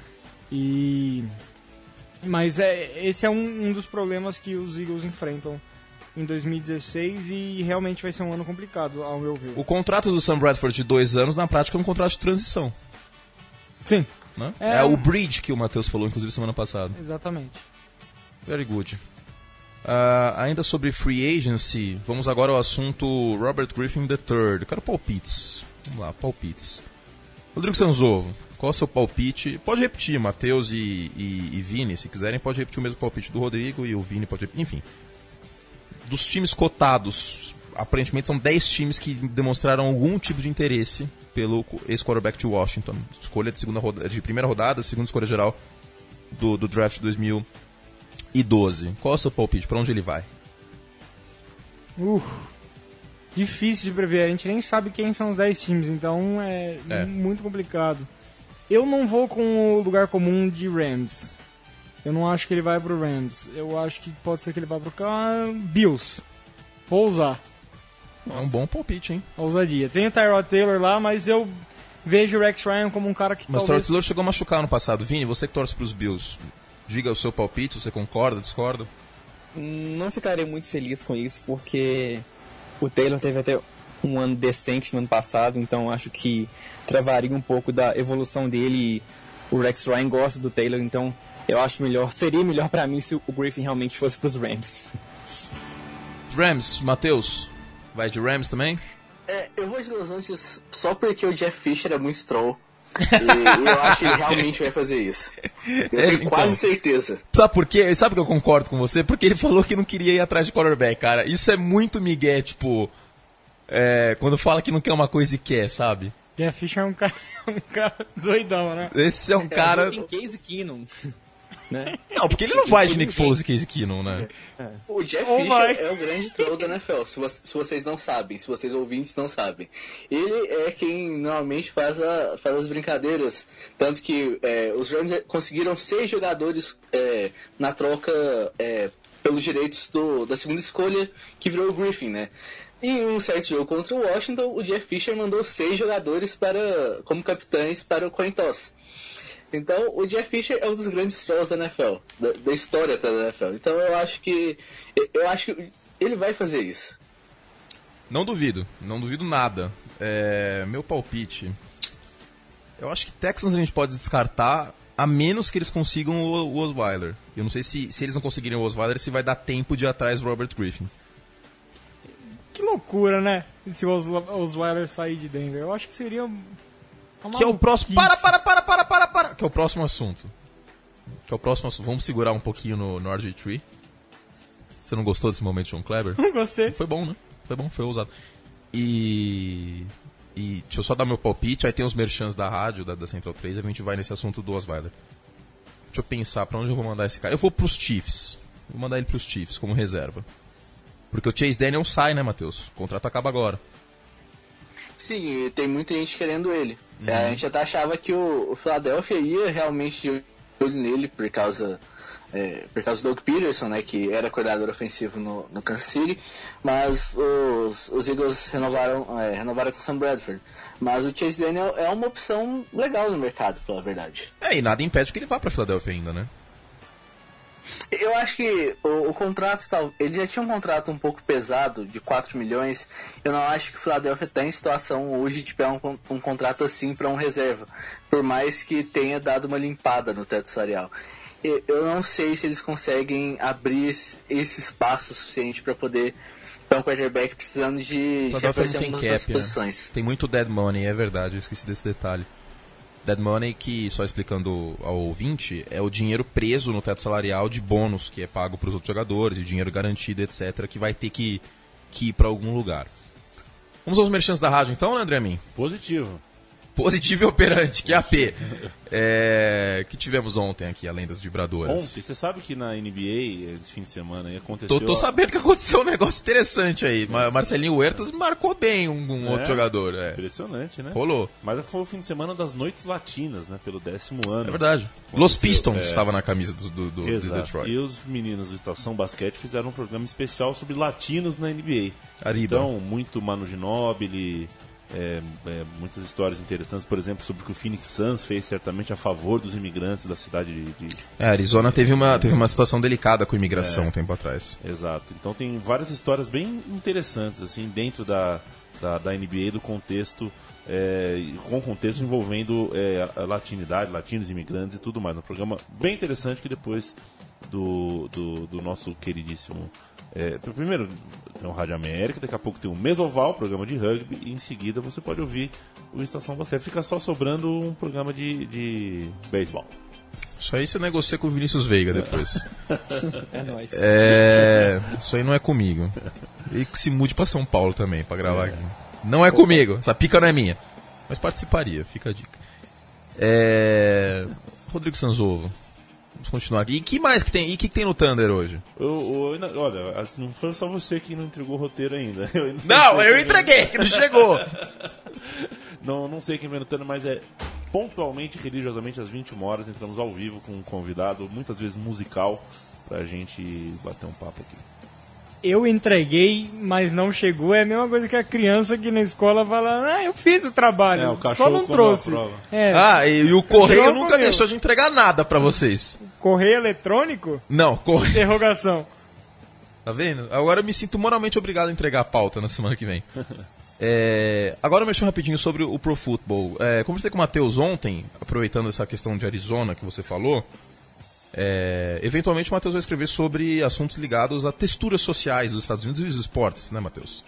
Mas esse é um dos problemas que os Eagles enfrentam em 2016 e realmente vai ser um ano complicado, ao meu ver. O contrato do Sam Bradford de 2 anos, na prática, é um contrato de transição. Sim. Né? É o bridge que o Matheus falou, inclusive, semana passada. Exatamente. Very good. Ainda sobre free agency, vamos agora ao assunto Robert Griffin III. Eu quero palpites. Vamos lá, palpites. Rodrigo Sanzovo, qual é o seu palpite? Pode repetir, Matheus e Vini, se quiserem, pode repetir o mesmo palpite do Rodrigo e o Vini pode repetir. Enfim, dos times cotados, aparentemente são 10 times que demonstraram algum tipo de interesse pelo ex-quarterback de Washington. Escolha de primeira rodada, segunda escolha geral do draft de 2012. Qual é o seu palpite? Para onde ele vai? Difícil de prever. A gente nem sabe quem são os 10 times, então é muito complicado. Eu não vou com o lugar comum de Rams. Eu não acho que ele vai pro Rams. Eu acho que pode ser que ele vá pro Bills. Vou usar. É um bom palpite, hein? A ousadia. Tem o Tyrod Taylor lá, mas eu vejo o Rex Ryan como um cara que Mas o Tyrod Taylor chegou a machucar no passado. Vini, você que torce pros Bills, diga o seu palpite, se você concorda, discorda? Não ficarei muito feliz com isso, porque o Taylor teve até um ano decente no ano passado, então acho que travaria um pouco da evolução dele. O Rex Ryan gosta do Taylor, então eu acho seria melhor pra mim se o Griffin realmente fosse pros Rams. Rams, Matheus, vai de Rams também? Eu vou de Los Angeles só porque o Jeff Fisher é muito troll. E eu acho que ele realmente vai fazer isso. Eu tenho quase certeza. Sabe por quê? Sabe que eu concordo com você? Porque ele falou que não queria ir atrás de quarterback, cara. Isso é muito migué, tipo... quando fala que não quer uma coisa e quer, sabe? Jeff Fisher é um cara doidão, né? Esse é um cara... Tem Case Keenum. Né? Não, porque ele não vai de Nick Foles e Case Keenum, né? O Jeff Fisher é o grande troll da NFL, se vocês não sabem, se vocês ouvintes não sabem. Ele é quem normalmente faz as brincadeiras, tanto que os Rams conseguiram 6 jogadores na troca pelos direitos da segunda escolha, que virou o Griffin, né? Em um certo jogo contra o Washington, o Jeff Fisher mandou 6 jogadores como capitães para o coin toss. Então, o Jeff Fisher é um dos grandes trolls da NFL, da história da NFL. Então, eu acho que ele vai fazer isso. Não duvido nada. Meu palpite, eu acho que Texans a gente pode descartar, a menos que eles consigam o Osweiler. Eu não sei se eles não conseguirem o Osweiler, se vai dar tempo de ir atrás do Robert Griffin. Que loucura, né? Se o Osweiler sair de Denver. Eu acho que seria... Que é o próximo... Para! que é o próximo assunto. Vamos segurar um pouquinho no RG3. Você não gostou desse momento de John Kleber? Não gostei. Foi bom, né? Foi ousado. E deixa eu só dar meu palpite, aí tem os merchans da rádio, da Central 3, e a gente vai nesse assunto do Osweiler. Deixa eu pensar pra onde eu vou mandar esse cara. Eu vou pros Chiefs. Vou mandar ele pros Chiefs como reserva. Porque o Chase Daniel sai, né, Matheus? O contrato acaba agora. Sim, tem muita gente querendo ele. A gente até achava que o Philadelphia ia realmente de olho nele por causa do Doug Peterson, né, que era coordenador ofensivo no Kansas City, mas os Eagles renovaram com o Sam Bradford. Mas o Chase Daniel é uma opção legal no mercado, pela verdade. E nada impede que ele vá pra Philadelphia ainda, né? Eu acho que o contrato, ele já tinha um contrato um pouco pesado, de 4 milhões. Eu não acho que o Philadelphia está em situação hoje de pegar um contrato assim para um reserva, por mais que tenha dado uma limpada no teto salarial. Eu não sei se eles conseguem abrir esse espaço suficiente para poder ter um quarterback precisando de Philadelphia não tem algumas cap, posições. Né? Tem muito dead money, é verdade, eu esqueci desse detalhe. Dead money, que, só explicando ao ouvinte, é o dinheiro preso no teto salarial de bônus que é pago para os outros jogadores, e dinheiro garantido, etc., que vai ter que ir para algum lugar. Vamos aos merchants da rádio então, né, André Min? Positivo. Positivo e operante, que é AP. Que tivemos ontem aqui, além das vibradoras. Ontem, você sabe que na NBA, esse fim de semana, aí aconteceu... Tô sabendo que aconteceu um negócio interessante aí. Marcelinho Huertas marcou bem um outro jogador. Impressionante, né? Rolou. Mas foi o fim de semana das noites latinas, né? Pelo 10º ano. É verdade. Los Pistons estava na camisa do Detroit. E os meninos do Estação Basquete fizeram um programa especial sobre latinos na NBA. Arriba. Então, muito Manu Ginóbili... muitas histórias interessantes, por exemplo, sobre o que o Phoenix Suns fez certamente a favor dos imigrantes da cidade de... Arizona teve uma situação delicada com a imigração um tempo atrás. Exato. Então tem várias histórias bem interessantes assim dentro da NBA, do contexto, com contexto envolvendo a latinidade, latinos, imigrantes e tudo mais. Um programa bem interessante que depois do nosso queridíssimo... primeiro tem o Rádio América, daqui a pouco tem o Mesoval, programa de rugby, e em seguida você pode ouvir o Estação Basquete. Fica só sobrando um programa de beisebol. Isso aí você negocia com o Vinícius Veiga depois. É nóis. Isso aí não é comigo. E que se mude pra São Paulo também, pra gravar aqui. Não é comigo, essa pica não é minha. Mas participaria, fica a dica. Rodrigo Sanzovo. Vamos continuar aqui. E que mais que tem? E o que tem no Thunder hoje? Olha, assim, não foi só você que não entregou o roteiro ainda. Eu entreguei, que não chegou. Não sei quem vem no Thunder, mas pontualmente, religiosamente, às 21 horas, entramos ao vivo com um convidado, muitas vezes musical, pra gente bater um papo aqui. Eu entreguei, mas não chegou. É a mesma coisa que a criança que na escola fala, eu fiz o trabalho, o cachorro só não comeu a trouxe. prova. E o correio João nunca comeu. deixou de entregar nada pra vocês. Correio eletrônico? Não, correio. Interrogação. Tá vendo? Agora eu me sinto moralmente obrigado a entregar a pauta na semana que vem. Agora eu mexo rapidinho sobre o Pro Football. Conversei com o Matheus ontem, aproveitando essa questão de Arizona que você falou. Eventualmente o Matheus vai escrever sobre assuntos ligados a texturas sociais dos Estados Unidos e dos esportes, né, Matheus?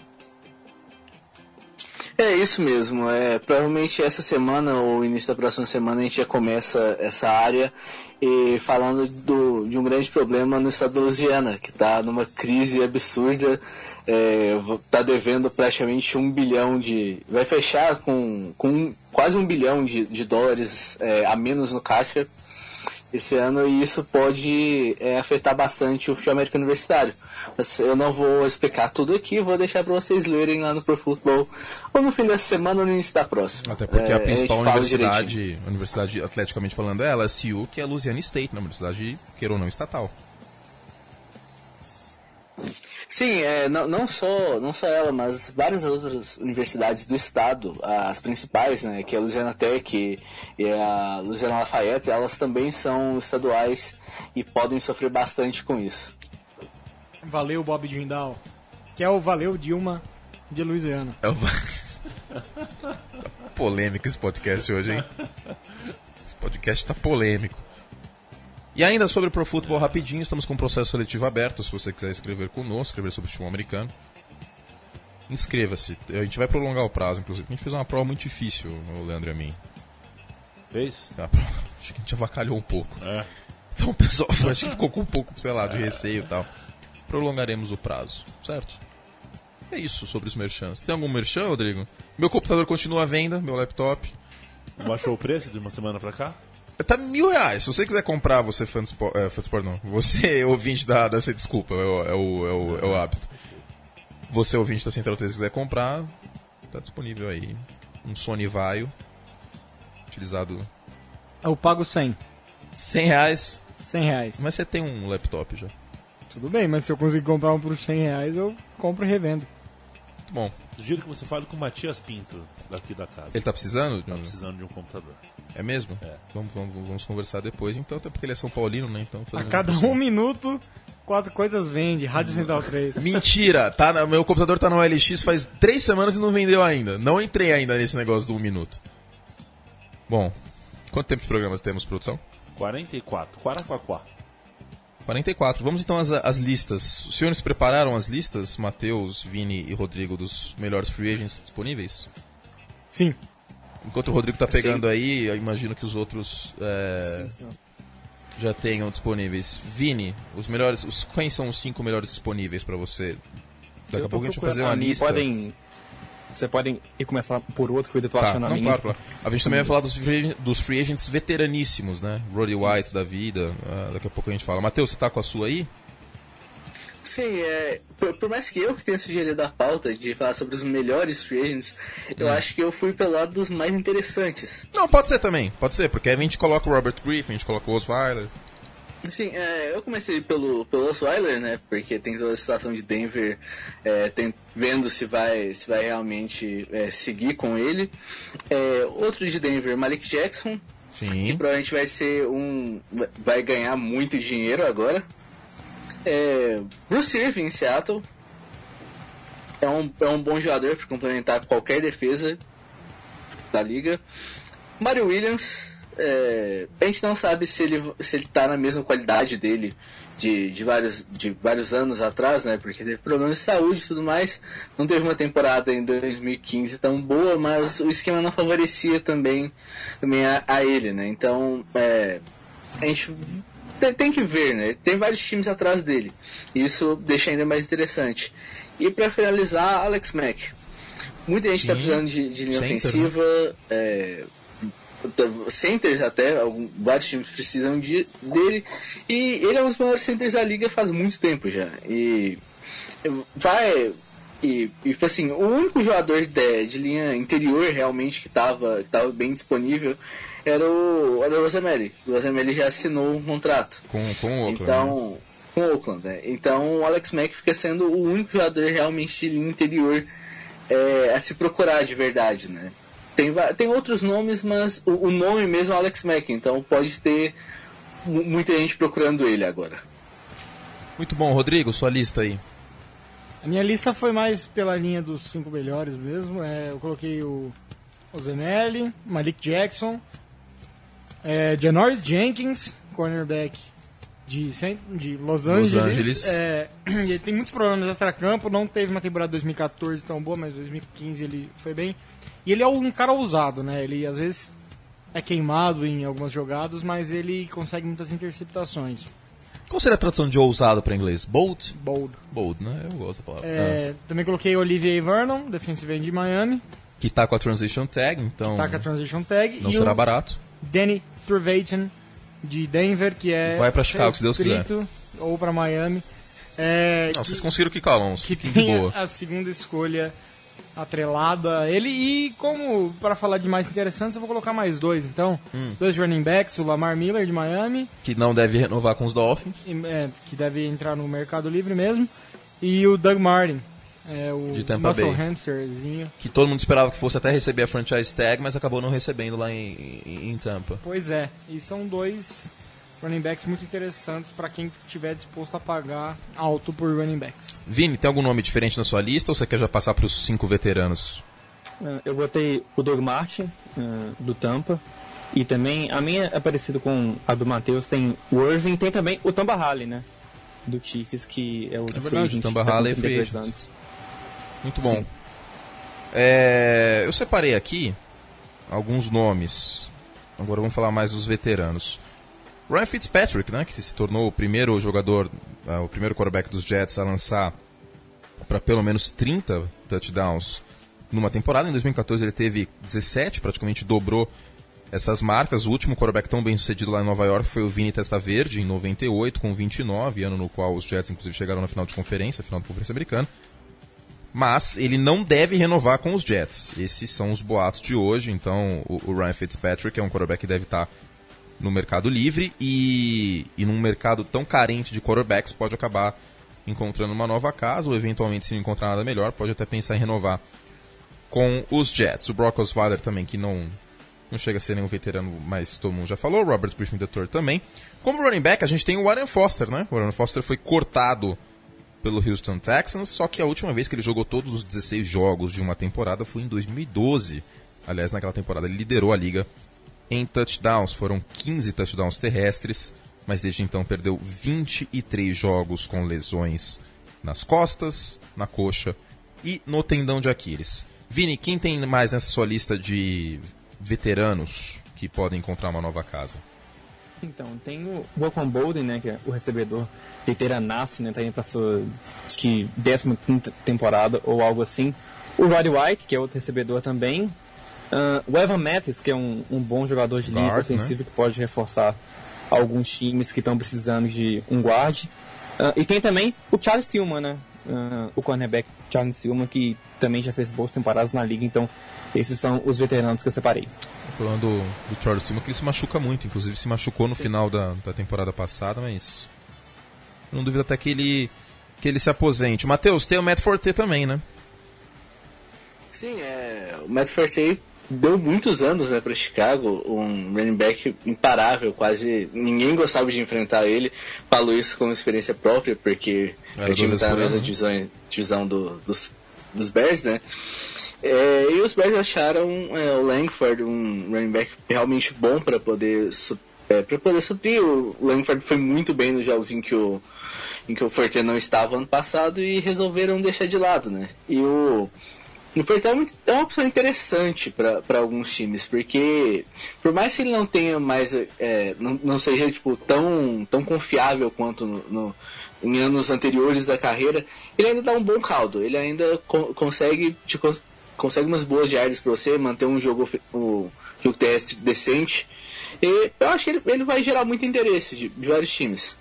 É isso mesmo. Provavelmente essa semana ou início da próxima semana a gente já começa essa área e falando de um grande problema no estado da Louisiana, que está numa crise absurda, está devendo praticamente 1 bilhão vai fechar com quase 1 bilhão de dólares a menos no caixa esse ano, e isso pode afetar bastante o futebol americano universitário. Mas eu não vou explicar tudo aqui, vou deixar para vocês lerem lá no Pro Football, ou no fim dessa semana ou no início da próxima. Até porque a principal universidade, atleticamente falando, é a LSU, que é a Louisiana State, uma universidade, queira ou não, estatal. Sim, não só ela, mas várias outras universidades do estado, as principais, né, que é a Louisiana Tech e a Louisiana Lafayette, elas também são estaduais e podem sofrer bastante com isso. Valeu, Bob Jindal. Que é o Valeu Dilma de Louisiana. Tá polêmico esse podcast hoje, hein? Esse podcast tá polêmico. E ainda sobre o Pro Football rapidinho, estamos com um processo seletivo aberto, se você quiser escrever conosco, escrever sobre o futebol americano. Inscreva-se, a gente vai prolongar o prazo, inclusive. A gente fez uma prova muito difícil, o Leandro e a mim. Fez? Acho que a gente avacalhou um pouco. É. Então o pessoal acho que ficou com um pouco, sei lá, de receio e tal. Prolongaremos o prazo, certo? É isso sobre os merchans. Tem algum merchan, Rodrigo? Meu computador continua à venda, meu laptop. Baixou o preço de uma semana pra cá? Tá R$1.000. Se você quiser comprar, você fã de Sport não. Você ouvinte desculpa, é o hábito. Você ouvinte da Central 3 quiser comprar, tá disponível aí. Um Sony Vaio, utilizado... Eu pago 100. R$100. 100 reais. Mas você tem um laptop já. Tudo bem, mas se eu conseguir comprar um por 100 reais, eu compro e revendo. Muito bom. Sugiro que você fale com o Matias Pinto, daqui da casa. Ele tá precisando? Tá precisando de um computador. É mesmo? É. Vamos conversar depois, então, até porque ele é São Paulino, né? Então, A cada um minuto, 4 coisas vende. Rádio Central 3. Mentira! Meu computador tá no OLX faz 3 semanas e não vendeu ainda. Não entrei ainda nesse negócio do 1 minuto. Bom, quanto tempo de programas temos, produção? 44. Quaraquaquá. 44. Vamos então às listas. Os senhores prepararam as listas, Matheus, Vini e Rodrigo, dos melhores free agents disponíveis? Sim. Enquanto o Rodrigo tá pegando aí, eu imagino que os outros já tenham disponíveis. Vini, quem são os 5 melhores disponíveis pra você? Daqui a pouco a gente vai fazer uma lista. Você pode ir começar por outro que eu tô achando a minha. Claro. A gente também vai falar dos free agents veteraníssimos, né? Roddy White da vida, daqui a pouco a gente fala. Matheus, você tá com a sua aí? Sim, por mais que eu que tenha sugerido a pauta de falar sobre os melhores free agents, eu acho que eu fui pelo lado dos mais interessantes. Não, pode ser também, pode ser, porque aí a gente coloca o Robert Griffin, a gente coloca o Osweiler. Sim, eu comecei pelo Osweiler, né, porque tem toda a situação de Denver, vendo se vai realmente seguir com ele. Outro de Denver, Malik Jackson, Sim. que provavelmente vai ganhar muito dinheiro agora. Bruce Irving em Seattle é um bom jogador para complementar qualquer defesa da liga. Mario Williams, a gente não sabe se ele tá na mesma qualidade dele de vários anos atrás, né? Porque teve problemas de saúde e tudo mais. Não teve uma temporada em 2015 tão boa, mas o esquema não favorecia também a ele, né? Então a gente tem que ver, né? Tem vários times atrás dele. Isso deixa ainda mais interessante. E para finalizar, Alex Mack. Muita gente está precisando de linha ofensiva, centers até, vários times precisam dele. E ele é um dos maiores centers da liga faz muito tempo já. E assim, o único jogador de linha interior realmente que estava bem disponível era o Rosemary. O Rosemary já assinou um contrato com o Oakland. Então, com o Oakland, né? Então o Alex Mack fica sendo o único jogador realmente de linha interior a se procurar de verdade, né? Tem outros nomes, mas o nome mesmo é Alex Mack, então pode ter muita gente procurando ele agora. Muito bom, Rodrigo, sua lista aí. A minha lista foi mais pela linha dos 5 melhores mesmo. Eu coloquei o Ozenelli, Malik Jackson, Janoris Jenkins, cornerback de Los Angeles. Ele tem muitos problemas extra-campo, não teve uma temporada 2014 tão boa, mas 2015 ele foi bem. E ele é um cara ousado, né? Ele às vezes é queimado em algumas jogadas, mas ele consegue muitas interceptações. Qual seria a tradução de ousado para inglês? Bold? Bold, né? Eu gosto da palavra. Também coloquei Olivier Vernon, defensive end de Miami. Que tá com a Transition Tag, então não será barato. Danny Trevathan, de Denver, que vai para Chicago, se Deus quiser. Ou para Miami. Vocês conseguiram que calam, que de tem boa. A segunda escolha atrelada a ele. E como, para falar de mais interessantes, eu vou colocar mais 2. Então, 2 running backs, o Lamar Miller, de Miami. Que não deve renovar com os Dolphins. Que deve entrar no mercado livre mesmo. E o Doug Martin. De Tampa Bay. Hamsterzinho. Que todo mundo esperava que fosse até receber a franchise tag, mas acabou não recebendo lá em Tampa. Pois é, e são 2 running backs muito interessantes para quem estiver disposto a pagar alto por running backs. Vini, tem algum nome diferente na sua lista ou você quer já passar para os 5 veteranos? Eu botei o Doug Martin, do Tampa, e também a minha é parecida com a do Matheus, tem o Irving, tem também o Tamba Hali, né? Do Chiefs, que é o free agent, o Tamba Hali é free agent. Anos. Muito bom. Sim. Eu separei aqui alguns nomes Agora vamos falar mais dos veteranos. Ryan Fitzpatrick, né, que se tornou o primeiro jogador, o primeiro quarterback dos Jets a lançar para pelo menos 30 touchdowns numa temporada. Em 2014 ele teve 17, praticamente dobrou essas marcas. O último quarterback tão bem sucedido lá em Nova York foi o Vinny Testaverde, em 98, com 29, ano no qual os Jets inclusive chegaram na final de conferência, final da Conferência Americana. Mas ele não deve renovar com os Jets. Esses são os boatos de hoje. Então o Ryan Fitzpatrick é um quarterback que deve estar no mercado livre e num mercado tão carente de quarterbacks pode acabar encontrando uma nova casa ou eventualmente, se não encontrar nada melhor, pode até pensar em renovar com os Jets. O Brock Osweiler também, que não chega a ser nenhum veterano, mas todo mundo já falou. Robert Griffin III também. Como running back, a gente tem o Warren Foster, né? O Warren Foster foi cortado pelo Houston Texans, só que a última vez que ele jogou todos os 16 jogos de uma temporada foi em 2012. Aliás, naquela temporada ele liderou a liga em touchdowns. Foram 15 touchdowns terrestres, mas desde então perdeu 23 jogos com lesões nas costas, na coxa e no tendão de Aquiles. Vini, quem tem mais nessa sua lista de veteranos que podem encontrar uma nova casa? Então, tem o Walton Bolden, né, que é o recebedor veteranaço, né, tá indo pra sua, acho que 15ª temporada ou algo assim. O Roddy White, que é outro recebedor também. O Evan Mathis, que é um bom jogador de linha ofensiva, né, que pode reforçar alguns times que estão precisando de um guard. E tem também o Charles Tillman, né, o cornerback Charles Tillman, que também já fez boas temporadas na liga. Então, esses são os veteranos que eu separei. Falando do Charles Tillman, que ele se machuca muito, inclusive se machucou no final da temporada passada, mas não duvido até que ele se aposente. Matheus, tem o Matt Forte também, né? Sim, o Matt Forte deu muitos anos, né, para Chicago, um running back imparável, quase ninguém gostava de enfrentar ele. Falo isso com experiência própria, porque o time está na mesma divisão dos Bears, né? E os Bears acharam o Langford um running back realmente bom para poder suprir. O Langford foi muito bem no jogos em que o Forte não estava ano passado e resolveram deixar de lado, né? E o Forte é uma opção interessante para alguns times, porque por mais que ele não tenha mais não seja tipo tão confiável quanto em anos anteriores da carreira, ele ainda dá um bom caldo. Ele ainda consegue umas boas yards para você, manter um jogo terrestre decente. E eu acho que ele vai gerar muito interesse de vários times.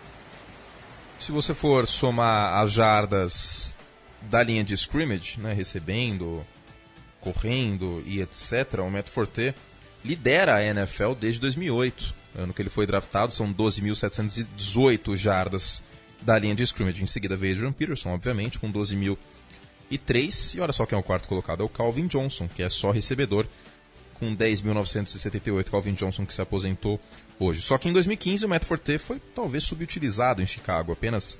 Se você for somar as jardas da linha de scrimmage, né, recebendo, correndo e etc., o Matt Forte lidera a NFL desde 2008. Ano que ele foi draftado, são 12.718 jardas da linha de scrimmage. Em seguida veio Adrian Peterson, obviamente, com 12.003. E olha só quem é o quarto colocado, é o Calvin Johnson, que é só recebedor, com 10.978. Calvin Johnson, que se aposentou hoje. Só que em 2015 o Matt Forte foi talvez subutilizado em Chicago. Apenas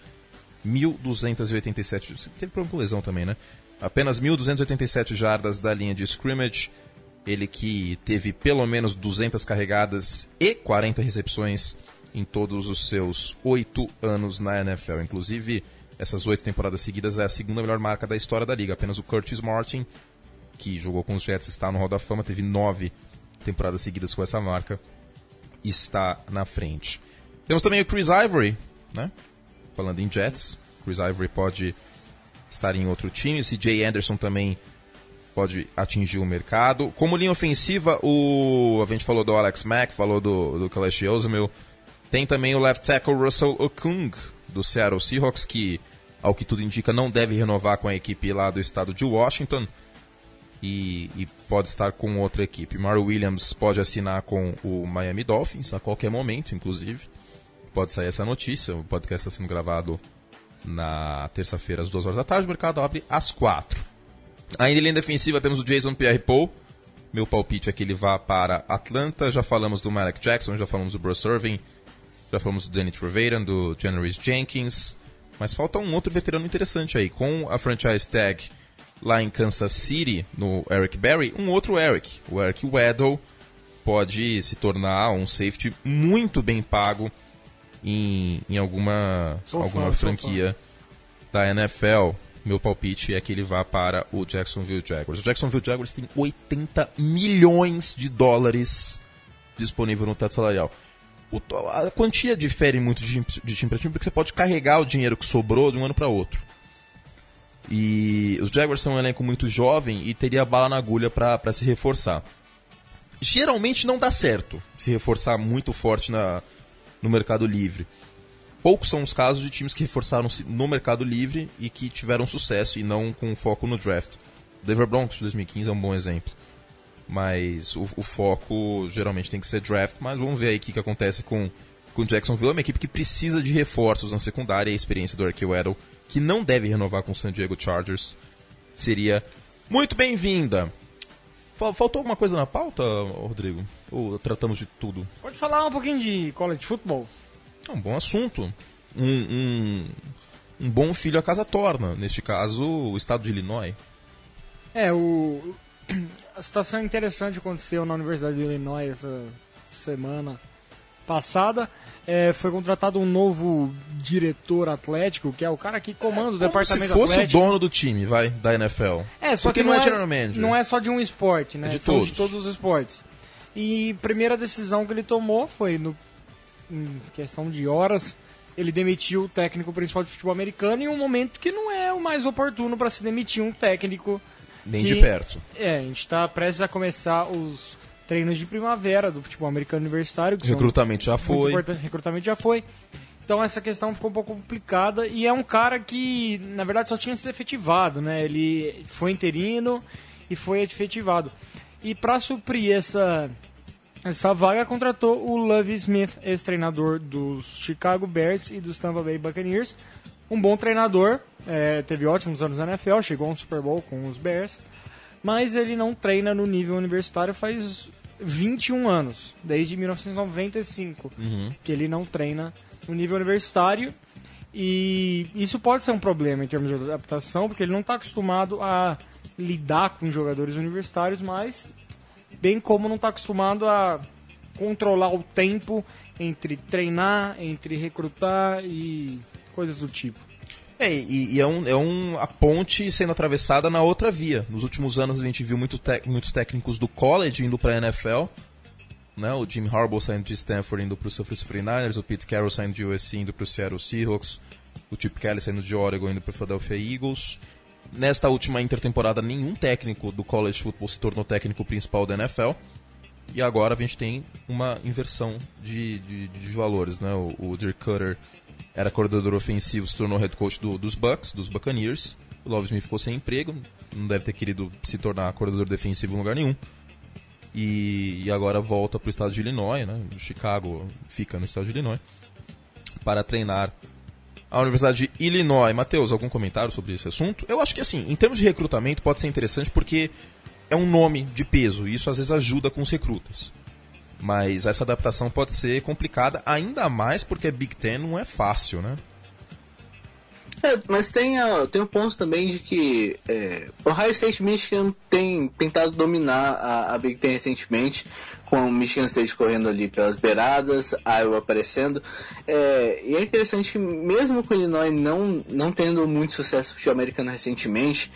1.287... Teve problema com lesão também, né? Apenas 1.287 jardas da linha de scrimmage. Ele que teve pelo menos 200 carregadas e 40 recepções em todos os seus 8 anos na NFL. Inclusive, essas 8 temporadas seguidas é a segunda melhor marca da história da liga. Apenas o Curtis Martin, que jogou com os Jets, está no Hall da Fama, teve 9 temporadas seguidas com essa marca, está na frente. Temos também o Chris Ivory, né? Falando em Jets, Chris Ivory pode estar em outro time. O C.J. Anderson também pode atingir o mercado. Como linha ofensiva, a gente falou do Alex Mack, falou do Kelechi Osemele. Tem também o left tackle Russell Okung, do Seattle Seahawks, que, ao que tudo indica, não deve renovar com a equipe lá do estado de Washington e pode estar com outra equipe. Mario Williams pode assinar com o Miami Dolphins a qualquer momento, inclusive. Pode sair essa notícia. O podcast está sendo gravado na terça-feira às 2 horas da tarde. O mercado abre às 4. Ainda em linha defensiva temos o Jason Pierre-Paul. Meu palpite é que ele vá para Atlanta. Já falamos do Malek Jackson, já falamos do Bruce Irvin, já falamos do Danny Trevathan, do Janoris Jenkins. Mas falta um outro veterano interessante aí. Com a franchise tag lá em Kansas City, no Eric Berry, um outro Eric. O Eric Weddle pode se tornar um safety muito bem pago em alguma franquia da NFL. Meu palpite é que ele vá para o Jacksonville Jaguars. O Jacksonville Jaguars tem $80 milhões disponível no teto salarial. A quantia difere muito de time para time, porque você pode carregar o dinheiro que sobrou de um ano para outro. E os Jaguars são um elenco muito jovem e teria bala na agulha para se reforçar. Geralmente não dá certo se reforçar muito forte no mercado livre. Poucos são os casos de times que reforçaram-se no mercado livre e que tiveram sucesso e não com foco no draft. O Denver Broncos de 2015 é um bom exemplo. Mas o foco geralmente tem que ser draft. Mas vamos ver aí o que acontece com Jacksonville. É uma equipe que precisa de reforços na secundária. E a experiência do Archie Weddle, que não deve renovar com o San Diego Chargers, seria muito bem-vinda. Faltou alguma coisa na pauta, Rodrigo? Ou tratamos de tudo? Pode falar um pouquinho de college football. É um bom assunto. Um bom filho a casa torna. Neste caso, o estado de Illinois. A situação interessante aconteceu na Universidade de Illinois essa semana passada. Foi contratado um novo diretor atlético, que é o cara que comanda o departamento atlético. Se fosse o dono do time, da NFL. Só porque que não é general manager. Não é só de um esporte, né? É de São todos. de todos os esportes. E a primeira decisão que ele tomou foi, em questão de horas, ele demitiu o técnico principal de futebol americano em um momento que não é o mais oportuno para se demitir um técnico. Nem de perto. A gente está prestes a começar os treinos de primavera do futebol americano universitário. Recrutamento já foi. Recrutamento já foi. Então essa questão ficou um pouco complicada. E é um cara que, na verdade, só tinha sido efetivado, né? Ele foi interino e foi efetivado. E para suprir essa vaga, contratou o Lovie Smith, ex-treinador dos Chicago Bears e dos Tampa Bay Buccaneers. Um bom treinador, teve ótimos anos na NFL, chegou a um Super Bowl com os Bears, mas ele não treina no nível universitário faz 21 anos, desde 1995, que ele não treina no nível universitário, e isso pode ser um problema em termos de adaptação, porque ele não está acostumado a lidar com jogadores universitários, mas bem como não está acostumado a controlar o tempo entre treinar, entre recrutar e coisas do tipo. A ponte sendo atravessada na outra via. Nos últimos anos a gente viu muitos técnicos do college indo para a NFL. Né? O Jim Harbaugh saindo de Stanford indo para o San Francisco 49ers, o Pete Carroll saindo de USC indo para o Seattle Seahawks, o Chip Kelly saindo de Oregon indo para o Philadelphia Eagles. Nesta última intertemporada, nenhum técnico do college football se tornou técnico principal da NFL. E agora a gente tem uma inversão de valores. Né? O Dirk Cutter era coordenador ofensivo, se tornou head coach dos Buccaneers. O Lovie Smith ficou sem emprego, não deve ter querido se tornar coordenador defensivo em lugar nenhum. E agora volta para o estado de Illinois, né? Chicago fica no estado de Illinois, para treinar a Universidade de Illinois. Matheus, algum comentário sobre esse assunto? Eu acho que, assim, em termos de recrutamento pode ser interessante porque é um nome de peso e isso às vezes ajuda com os recrutas. Mas essa adaptação pode ser complicada, ainda mais porque a Big Ten não é fácil, né? Mas tem um ponto também de que Ohio State e Michigan tem tentado dominar a Big Ten recentemente, com o Michigan State correndo ali pelas beiradas, Iowa aparecendo. E é interessante que mesmo com o Illinois não tendo muito sucesso no futebol americano recentemente,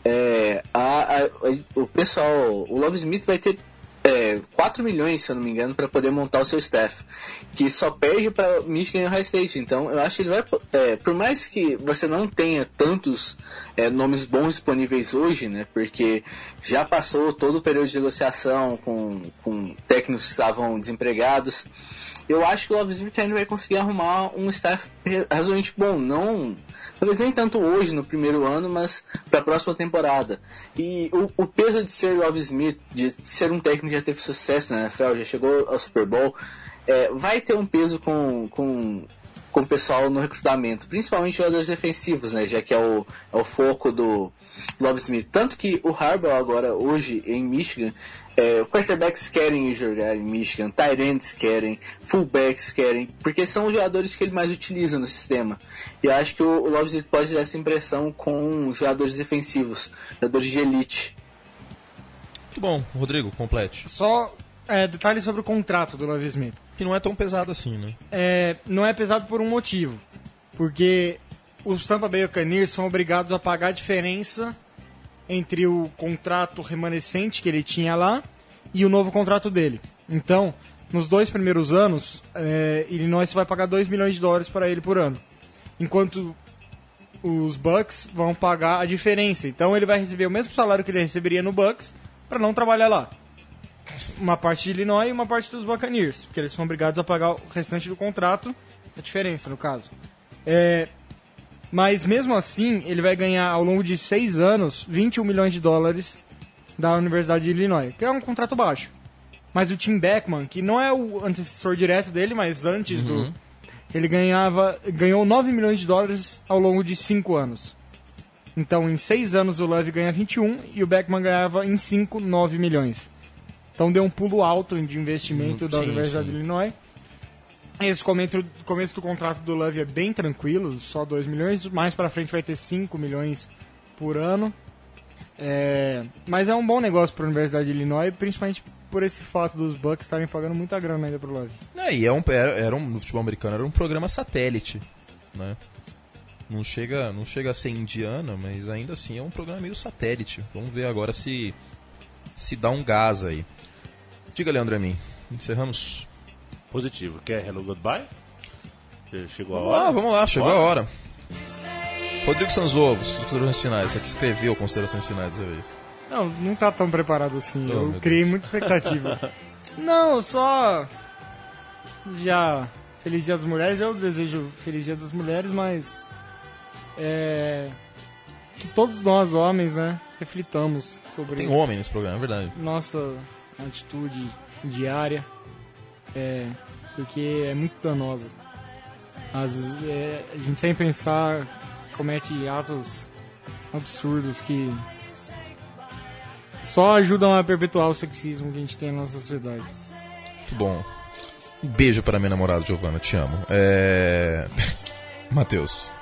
o pessoal, o Lovie Smith vai ter 4 milhões, se eu não me engano, para poder montar o seu staff, que só perde para Michigan e Ohio State. Então eu acho que ele vai, por mais que você não tenha tantos nomes bons disponíveis hoje, né, porque já passou todo o período de negociação com técnicos que estavam desempregados, eu acho que o Lovie Smith ainda vai conseguir arrumar um staff razoavelmente bom, talvez nem tanto hoje no primeiro ano, mas para a próxima temporada. E o peso de ser Lovie Smith, de ser um técnico que já teve sucesso na NFL, já chegou ao Super Bowl, vai ter um peso com o pessoal no recrutamento, principalmente jogadores defensivos, né, já que é o foco do Lovie Smith. Tanto que o Harbaugh agora, hoje, em Michigan, quarterbacks querem jogar em Michigan, tight ends querem, fullbacks querem, porque são os jogadores que ele mais utiliza no sistema. E eu acho que o Lovie Smith pode dar essa impressão com jogadores defensivos, jogadores de elite. Muito bom, Rodrigo, complete. Só detalhes sobre o contrato do Lovie Smith. Que não é tão pesado assim, né? Não é pesado por um motivo. Porque os Tampa Bay Buccaneers são obrigados a pagar a diferença entre o contrato remanescente que ele tinha lá e o novo contrato dele. Então, nos 2 primeiros anos, Illinois vai pagar $2 milhões para ele por ano. Enquanto os Bucks vão pagar a diferença. Então ele vai receber o mesmo salário que ele receberia no Bucks para não trabalhar lá. Uma parte de Illinois e uma parte dos Buccaneers, porque eles são obrigados a pagar o restante do contrato, a diferença no caso. Mas mesmo assim, ele vai ganhar ao longo de 6 anos $21 milhões da Universidade de Illinois, que é um contrato baixo. Mas o Tim Beckman, que não é o antecessor direto dele, mas antes ele ganhou $9 milhões ao longo de 5 anos. Então, em 6 anos, o Love ganha 21 e o Beckman ganhava em 5, 9 milhões. Então, deu um pulo alto de investimento da Universidade de Illinois. Esse começo do contrato do Love é bem tranquilo, só 2 milhões. Mais pra frente vai ter 5 milhões por ano. Mas é um bom negócio para a Universidade de Illinois, principalmente por esse fato dos Bucks estarem pagando muita grana ainda pro Love. No futebol americano era um programa satélite, né? Não chega a ser Indiana, mas ainda assim é um programa meio satélite. Vamos ver agora se dá um gás aí. Diga, Leandro Amin, encerramos? Positivo. Quer Hello Goodbye? Chegou a hora? Vamos lá, chegou a hora. Rodrigo Sanzovos, considerações finais. Você que escreveu considerações finais dessa vez. Não tá tão preparado assim. Eu criei muita expectativa. Não, só... Feliz Dia das Mulheres. Eu desejo Feliz Dia das Mulheres, mas... que todos nós, homens, né, reflitamos sobre... Tem homem nesse programa, é verdade. Nossa atitude diária. Porque é muito danosa. A gente sem pensar comete atos absurdos que só ajudam a perpetuar o sexismo que a gente tem na nossa sociedade. Muito bom. Um beijo para minha namorada Giovana, te amo. Matheus.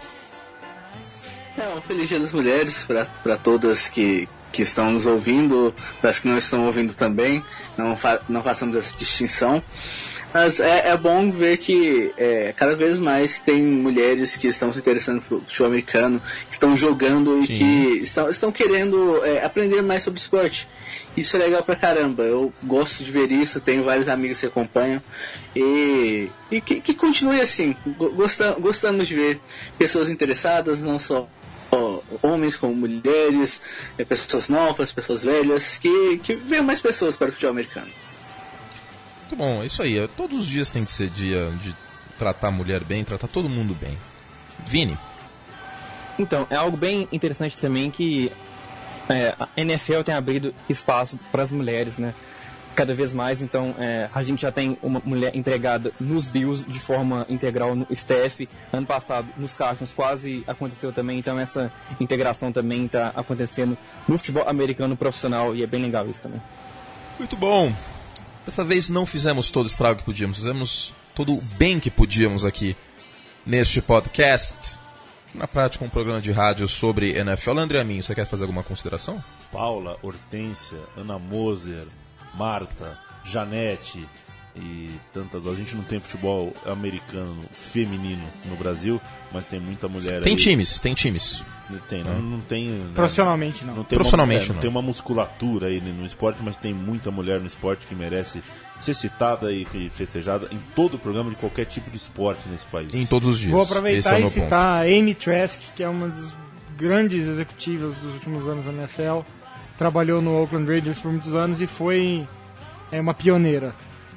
Um feliz Dia das Mulheres para todas que estão nos ouvindo, para as que não estão ouvindo também. Não façamos essa distinção. Mas é bom ver que cada vez mais tem mulheres que estão se interessando pelo futebol americano, que estão jogando e que estão querendo aprender mais sobre esporte. Isso é legal pra caramba. Eu gosto de ver isso, tenho vários amigos que acompanham. E que continue assim. Gostamos de ver pessoas interessadas, não só homens como mulheres, pessoas novas, pessoas velhas, que venham mais pessoas para o futebol americano. Muito bom, é isso aí. Todos os dias tem que ser dia de tratar a mulher bem, tratar todo mundo bem. Vini? Então, é algo bem interessante também que a NFL tem abrido espaço para as mulheres, né? Cada vez mais, então a gente já tem uma mulher empregada nos Bills de forma integral no staff. Ano passado, nos Cardinals quase aconteceu também, então essa integração também está acontecendo no futebol americano profissional e é bem legal isso também. Muito bom. Dessa vez não fizemos todo o estrago que podíamos, fizemos todo o bem que podíamos aqui neste podcast. Na prática, um programa de rádio sobre NFL. André Aminho, você quer fazer alguma consideração? Paula, Hortência, Ana Moser, Marta, Janete e tantas. A gente não tem futebol americano feminino no Brasil, mas tem muita mulher tem aí. Tem times. Tem, não tem... Profissionalmente não. Profissionalmente não. Tem uma musculatura aí no esporte, mas tem muita mulher no esporte que merece ser citada e festejada em todo o programa de qualquer tipo de esporte nesse país. Em todos os dias. Vou aproveitar e citar a Amy Trask, que é uma das grandes executivas dos últimos anos da NFL. Trabalhou no Oakland Raiders por muitos anos e foi uma pioneira.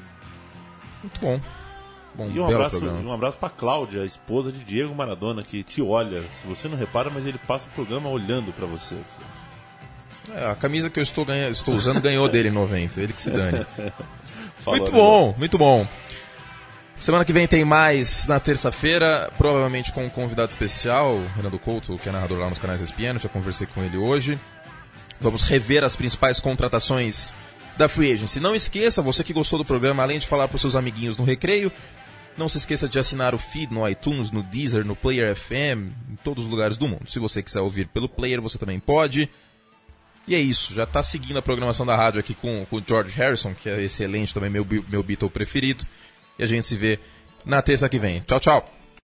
Muito bom. E um abraço pra Cláudia, a esposa de Diego Maradona, que te olha. Se você não repara, mas ele passa o programa olhando pra você. A camisa que eu estou usando ganhou dele em 90. Ele que se dane. Falou, muito bom. Semana que vem tem mais na terça-feira, provavelmente com um convidado especial, Renato Couto, que é narrador lá nos canais ESPN. Já conversei com ele hoje. Vamos rever as principais contratações da Free Agency. Não esqueça, você que gostou do programa, além de falar para os seus amiguinhos no recreio, não se esqueça de assinar o feed no iTunes, no Deezer, no Player FM, em todos os lugares do mundo. Se você quiser ouvir pelo Player, você também pode. E é isso, já está seguindo a programação da rádio aqui com o George Harrison, que é excelente, também meu Beatle preferido. E a gente se vê na terça que vem. Tchau, tchau!